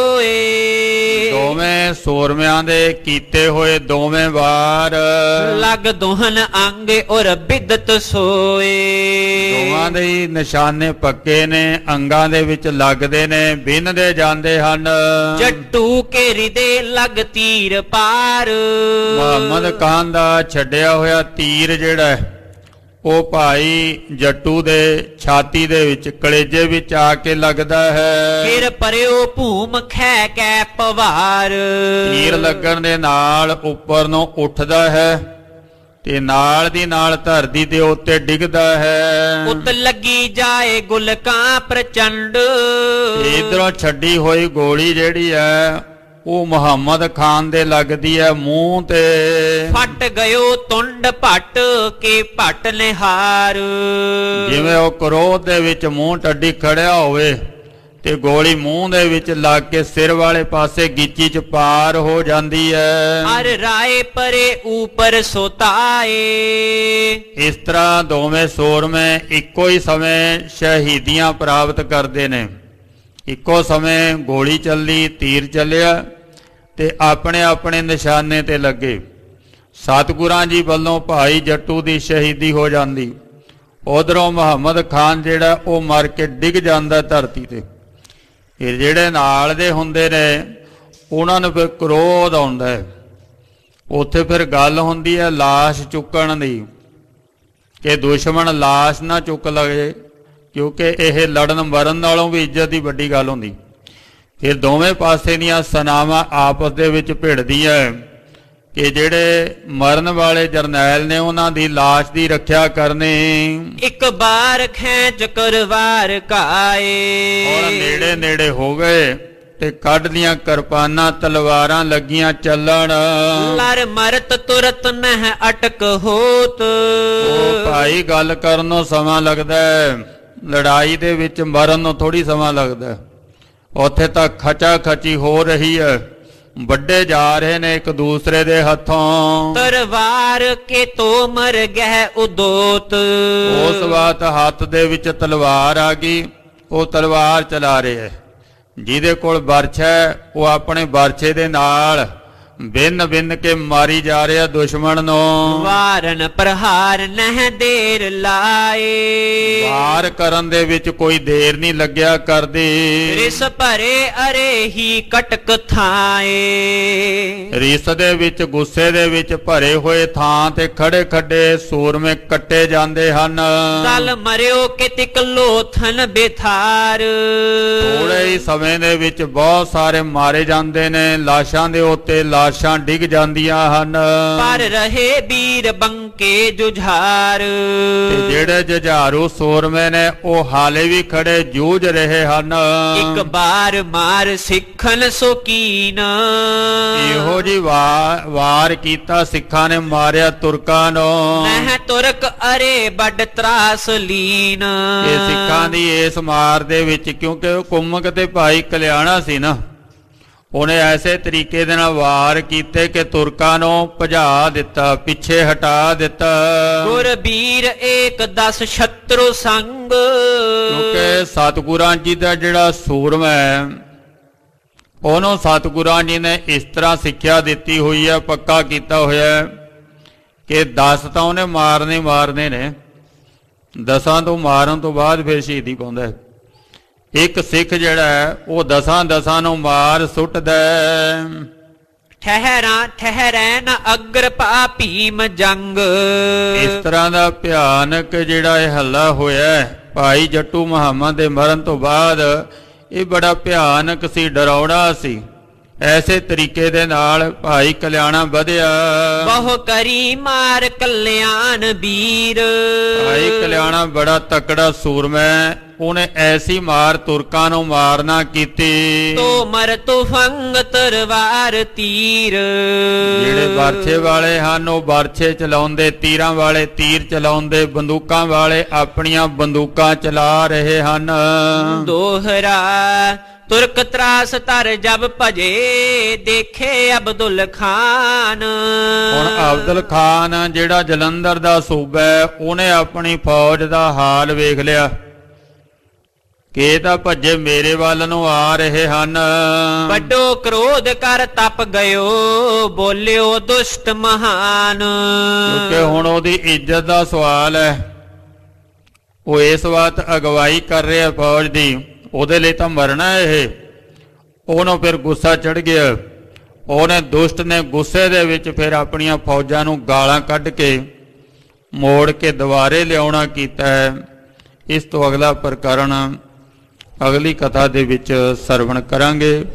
S2: ਦੋਏ।
S1: ਦੋਵੇਂ ਸੂਰਮਿਆਂ ਦੇ ਕੀਤੇ ਹੋਏ ਦੋਵੇਂ ਵਾਰ।
S2: ਲਗ ਦੋਹਨ ਅੰਗ ਔਰ ਬਿਦਤ ਸੋਏ।
S1: ਦੋਵਾਂ ਦੇ ਹੀ ਨਿਸ਼ਾਨੇ ਪੱਕੇ ਨੇ, ਅੰਗਾਂ ਦੇ ਵਿੱਚ ਲੱਗਦੇ ਨੇ, ਬਿੰਨਦੇ ਜਾਂਦੇ ਹਨ।
S2: ਜੱਟੂ ਕੇ ਹਿਰਦੇ ਲਗ ਤੀਰ ਪਾਰ।
S1: ਮੁਹੰਮਦ ਖਾਨ ਦਾ ਛੱਡਿਆ ਹੋਇਆ ਤੀਰ ਜਿਹੜਾ ਉਹ ਭਾਈ ਜੱਟੂ ਦੇ ਛਾਤੀ ਦੇ ਵਿੱਚ, ਕਲੇਜੇ ਵਿੱਚ ਆ ਕੇ ਲੱਗਦਾ ਹੈ।
S2: ਫਿਰ ਪਰਿਓ ਭੂਮ ਖੈ ਕੈ ਪਵਾਰ।
S1: ਤੀਰ ਲੱਗਣ ਦੇ ਨਾਲ ਉੱਪਰ ਨੂੰ ਉੱਠਦਾ ਹੈ ਤੇ ਨਾਲ ਦੀ ਨਾਲ ਧਰਤੀ ਦੇ ਉੱਤੇ ਡਿੱਗਦਾ ਹੈ।
S2: ਉਤ ਲੱਗੀ ਜਾਏ ਗੁਲਕਾਂ ਪ੍ਰਚੰਡ।
S1: ਇਧਰੋਂ ਛੱਡੀ ਹੋਈ ਗੋਲੀ ਜਿਹੜੀ ਹੈ ਉਹ ਮੁਹੰਮਦ ਖਾਨ ਦੇ ਲੱਗਦੀ ਹੈ ਮੂੰਹ ਤੇ।
S2: ਫਟ ਗਇਓ ਤੁੰਡ ਭੱਟ ਕੇ ਭੱਟ ਨਿਹਾਰ।
S1: ਜਿਵੇਂ ਉਹ ਕ੍ਰੋਧ ਦੇ ਵਿੱਚ ਮੂੰਹ ਟੱਡੀ ਖੜਿਆ ਹੋਵੇ ਤੇ ਗੋਲੀ ਮੂੰਹ ਦੇ ਵਿੱਚ ਲੱਗ ਕੇ ਸਿਰ ਵਾਲੇ ਪਾਸੇ ਗਿੱਚੀ ਚ ਪਾਰ ਹੋ ਜਾਂਦੀ ਹੈ।
S2: ਅਰ ਰਾਏ ਪਰੇ ਉਪਰ ਸੋਤਾਏ।
S1: ਇਸ ਤਰ੍ਹਾਂ ਦੋਵੇਂ ਸੂਰਮੇ ਇੱਕੋ ਹੀ ਸਮੇਂ ਸ਼ਹੀਦੀਆਂ ਪ੍ਰਾਪਤ ਕਰਦੇ ਨੇ। ਇੱਕੋ ਸਮੇਂ ਗੋਲੀ ਚੱਲੀ, ਤੀਰ ਚੱਲਿਆ ਤੇ ਆਪਣੇ ਆਪਣੇ ਨਿਸ਼ਾਨੇ ਤੇ ਲੱਗੇ। ਸਤਿਗੁਰਾਂ ਜੀ ਵੱਲੋਂ ਭਾਈ ਜੱਟੂ ਦੀ ਸ਼ਹੀਦੀ ਹੋ ਜਾਂਦੀ। ਉਧਰੋਂ ਮੁਹੰਮਦ ਖਾਨ ਜਿਹੜਾ ਉਹ ਮਰ ਕੇ ਡਿੱਗ ਜਾਂਦਾ ਧਰਤੀ ਤੇ। ਇਹ ਜਿਹੜੇ ਨਾਲ ਦੇ ਹੁੰਦੇ ਨੇ ਉਹਨਾਂ ਨੂੰ ਫਿਰ ਕ੍ਰੋਧ ਆਉਂਦਾ ਹੈ। ਉੱਥੇ ਫਿਰ ਗੱਲ ਹੁੰਦੀ ਹੈ ਲਾਸ਼ ਚੁੱਕਣ ਦੀ, ਕਿ ਦੁਸ਼ਮਣ ਲਾਸ਼ ਨਾ ਚੁੱਕ ਲਵੇ, ਕਿਉਂਕਿ ਇਹ ਲੜਨ ਮਰਨ ਨਾਲੋਂ ਵੀ ਇੱਜ਼ਤ ਦੀ ਵੱਡੀ ਗੱਲ ਹੁੰਦੀ। ਫਿਰ ਦੋਵੇਂ ਪਾਸੇ ਦੀਆਂ ਸਨਾਵਾਂ ਆਪਸ ਦੇ ਵਿੱਚ ਭਿੜਦੀਆਂ ਕਿ ਜਿਹੜੇ ਮਰਨ ਵਾਲੇ ਜਰਨੈਲ ਨੇ ਉਹਨਾਂ ਦੀ ਲਾਸ਼ ਦੀ ਰੱਖਿਆ ਕਰਨੀ।
S2: ਇੱਕ ਬਾਰ ਖੈਂਚ ਕਰਵਾਰ ਕਾਏ।
S1: ਔਰ ਨੇੜੇ ਨੇੜੇ ਹੋ ਗਏ ਤੇ ਕੱਢ ਲੀਆਂ ਕਿਰਪਾਨਾਂ ਤਲਵਾਰਾਂ ਲੱਗੀਆਂ ਚੱਲਣ।
S2: ਲਰ ਮਰਤ ਤੁਰਤ ਨਹਿ ਅਟਕ ਹੋਤ।
S1: ਉਹ ਭਾਈ ਗੱਲ ਕਰਨ ਨੂੰ ਸਮਾਂ ਲੱਗਦਾ ਹੈ, ਲੜਾਈ ਦੇ ਵਿੱਚ ਮਰਨ ਨੂੰ ਥੋੜੀ ਸਮਾਂ ਲੱਗਦਾ ਹੈ। ਉੱਥੇ ਤਾਂ ਖਚਾ ਖਚੀ ਹੋ ਰਹੀ ਹੈ, ਵੱਡੇ ਜਾ ਰਹੇ ਨੇ ਇੱਕ ਦੂਸਰੇ ਦੇ ਹੱਥੋਂ।
S2: ਤਰਵਾਰ ਕੇ ਤੋ ਮਰ ਗਹਿ ਉਦੋਤ।
S1: ਉਸ ਵਾਤ ਹੱਥ ਦੇ ਵਿੱਚ ਤਲਵਾਰ ਆ ਗਈ, ਉਹ ਤਲਵਾਰ ਚਲਾ ਰਿਹਾ। ਜਿਹਦੇ ਕੋਲ ਬਰਛ ਹੈ ਉਹ ਆਪਣੇ ਬਰਛੇ ਦੇ ਨਾਲ ਬਿੰਨ ਬਿੰਨ ਕੇ ਮਾਰੀ ਜਾ ਰਿਹਾ ਦੁਸ਼ਮਣ ਨੂੰ।
S2: ਵਾਰਨ ਪ੍ਰਹਾਰ ਨਹਿ ਦੇਰ ਲਾਏ।
S1: ਵਾਰ ਕਰਨ ਦੇ ਵਿੱਚ ਕੋਈ ਦੇਰ ਨਹੀਂ ਲੱਗਿਆ ਕਰਦੀ।
S2: ਰਿਸ ਭਰੇ ਅਰੇ ਹੀ ਕਟਕ ਥਾਏ।
S1: ਰਿਸ ਦੇ ਵਿੱਚ ਗੁੱਸੇ ਦੇ ਵਿੱਚ ਭਰੇ ਹੋਏ ਥਾਂ ਤੇ ਖੜੇ ਖੱਡੇ ਸੂਰਮੇ ਕੱਟੇ ਜਾਂਦੇ ਹਨ।
S2: ਦਲ ਮਰਿਓ ਕਿਤਿਕ ਲੋਥਨ ਬੇਥਾਰ।
S1: ਥੋੜੇ ਹੀ ਸਮੇਂ ਦੇ ਵਿੱਚ ਬਹੁਤ ਸਾਰੇ ਮਾਰੇ ਜਾਂਦੇ ਨੇ, ਲਾਸ਼ਾਂ ਦੇ ਉੱਤੇ ਲਾਸ਼ਾਂ ਡਿੱਗ ਜਾਂਦੀਆਂ ਹਨ।
S2: ਪਰ ਰਹੇ ਵੀਰ ਬੰਕੇ ਜੁਝਾਰ।
S1: ਤੇ ਜਿਹੜੇ ਜੁਝਾਰੂ ਸੂਰਮੇ ਨੇ ਉਹ ਹਾਲੇ ਵੀ ਖੜੇ ਜੂਝ ਰਹੇ ਹਨ।
S2: ਇੱਕ ਬਾਰ ਮਾਰ ਸਿੱਖਨ ਸੋਕੀਨ।
S1: ਇਹੋ ਜੀ ਵਾਰ ਵਾਰ ਕੀਤਾ ਸਿੱਖਾਂ ਨੇ ਮਾਰਿਆ ਤੁਰਕਾਂ ਨੂੰ।
S2: ਨਹਿ ਤੁਰਕ ਅਰੇ ਵੱਡ ਤਰਾਸ ਲੀਨ।
S1: ਇਹ ਸਿੱਖਾਂ ਦੀ ਇਸ ਮਾਰ ਦੇ ਵਿੱਚ, ਕਿਉਂਕਿ ਉਹ ਕੁੰਮਕ ਤੇ ਭਾਈ ਕਲਿਆਣਾ ਸੀ ਨਾ, ਉਹਨੇ ਐਸੇ ਤਰੀਕੇ ਦੇ ਨਾਲ ਵਾਰ ਕੀਤੇ ਕਿ ਤੁਰਕਾਂ ਨੂੰ ਭਜਾ ਦਿੱਤਾ, ਪਿੱਛੇ ਹਟਾ ਦਿੱਤਾ।
S2: ਗੁਰਬੀਰ ਏਕ ਦਸ ਸ਼ਤਰੂ ਸੰਗ।
S1: ਕਿਉਂਕਿ ਸਤਿਗੁਰਾਂ ਜੀ ਦਾ ਜਿਹੜਾ ਸੂਰਮਾ ਹੈ, ਉਹਨੂੰ ਸਤਿਗੁਰਾਂ ਜੀ ਨੇ ਇਸ ਤਰ੍ਹਾਂ ਸਿੱਖਿਆ ਦਿੱਤੀ ਹੋਈ ਹੈ, ਪੱਕਾ ਕੀਤਾ ਹੋਇਆ ਹੈ ਕਿ ਦਸ ਤਾਂ ਉਹਨੇ ਮਾਰਨੇ ਮਾਰਨੇ ਨੇ, ਦਸਾਂ ਤੋਂ ਮਾਰਨ ਤੋਂ ਬਾਅਦ ਫਿਰ ਸ਼ਹੀਦੀ ਪਾਉਂਦਾ ਹੈ। ਇੱਕ ਸਿੱਖ ਜਿਹੜਾ ਹੈ ਉਹ ਦਸਾਂ ਦਸਾਂ ਨੂੰ ਮਾਰ ਸੁੱਟਦਾ।
S2: ਠਹਿਰਾਂ ਠਹਿਰੈ ਨ ਅਗਰ ਪਾ ਭੀਮ ਜੰਗ।
S1: ਇਸ ਤਰ੍ਹਾਂ ਦਾ ਭਿਆਨਕ ਜਿਹੜਾ ਇਹ ਹੱਲਾ ਹੋਇਆ ਭਾਈ ਜੱਟੂ ਮੁਹੰਮਦ ਦੇ ਮਰਨ ਤੋਂ ਬਾਅਦ, ਇਹ ਬੜਾ ਭਿਆਨਕ ਸੀ, ਡਰਾਉਣਾ ਸੀ। ਐਸੇ ਤਰੀਕੇ ਦੇ ਨਾਲ ਭਾਈ ਕਲਿਆਣਾ ਵਧਿਆ।
S2: ਬਹੁ ਕਰੀ ਮਾਰ ਕਲਿਆਣ ਵੀਰ।
S1: ਭਾਈ ਕਲਿਆਣਾ ਬੜਾ ਤਕੜਾ ਸੂਰਮਾ, ਉਹਨੇ ਐਸੀ ਮਾਰ ਤੁਰਕਾਂ ਨੂੰ ਮਾਰਨਾ ਕੀਤੀ।
S2: ਤੋ ਮਰ ਤੁਫੰਗ ਤਰਵਾਰ ਤੀਰ।
S1: ਜਿਹੜੇ ਬਰਛੇ ਵਾਲੇ ਹਨ ਉਹ ਬਰਛੇ ਚਲਾਉਂਦੇ, ਤੀਰਾਂ ਵਾਲੇ ਤੀਰ ਚਲਾਉਂਦੇ, ਬੰਦੂਕਾਂ ਵਾਲੇ ਆਪਣੀਆਂ ਬੰਦੂਕਾਂ ਚਲਾ ਰਹੇ ਹਨ।
S2: ਦੋਹਰਾ ਤੁਰਕ ਤਰਾਸ ਤਰ ਜਬ ਭਜੇ। ਦੇਖੇ ਅਬਦੁਲ ਖਾਨ।
S1: ਹੁਣ ਅਬਦੁਲ ਖਾਨ ਜਿਹੜਾ ਜਲੰਧਰ ਦਾ ਸੂਬਾ ਹੈ, ਉਹਨੇ ਆਪਣੀ ਫੌਜ ਦਾ ਹਾਲ ਵੇਖ ਲਿਆ ਕਿ ਇਹ ਤਾਂ ਭੱਜੇ ਮੇਰੇ ਵੱਲ ਨੂੰ ਆ ਰਹੇ ਹਨ।
S2: ਵੱਡੋ ਕ੍ਰੋਧ ਕਰ ਤਪ ਗਇਓ। ਬੋਲਿਓ ਦੁਸ਼ਟ ਮਹਾਨ।
S1: ਕਿਉਂਕਿ ਹੁਣ ਉਹਦੀ ਇੱਜ਼ਤ ਦਾ ਸਵਾਲ ਹੈ। ਉਹ ਇਸ ਵਾਤ ਅਗਵਾਈ ਕਰ ਰਿਹਾ ਫੌਜ ਦੀ, ਉਹਦੇ ਲਈ ਤਾਂ ਮਰਨਾ ਇਹ। ਉਹਨੂੰ ਫਿਰ ਗੁੱਸਾ ਚੜ ਗਿਆ। ਉਹਨੇ ਦੁਸ਼ਟ ਨੇ ਗੁੱਸੇ ਦੇ ਵਿੱਚ ਫਿਰ ਆਪਣੀਆਂ ਫੌਜਾਂ ਨੂੰ ਗਾਲਾਂ ਕੱਢ ਕੇ ਮੋੜ ਕੇ ਦੁਬਾਰੇ ਲਿਆਉਣਾ ਕੀਤਾ ਹੈ। ਇਸ ਤੋਂ ਅਗਲਾ ਪ੍ਰਕਰਣ ਅਗਲੀ ਕਥਾ ਦੇ ਵਿੱਚ ਸਰਵਣ ਕਰਾਂਗੇ।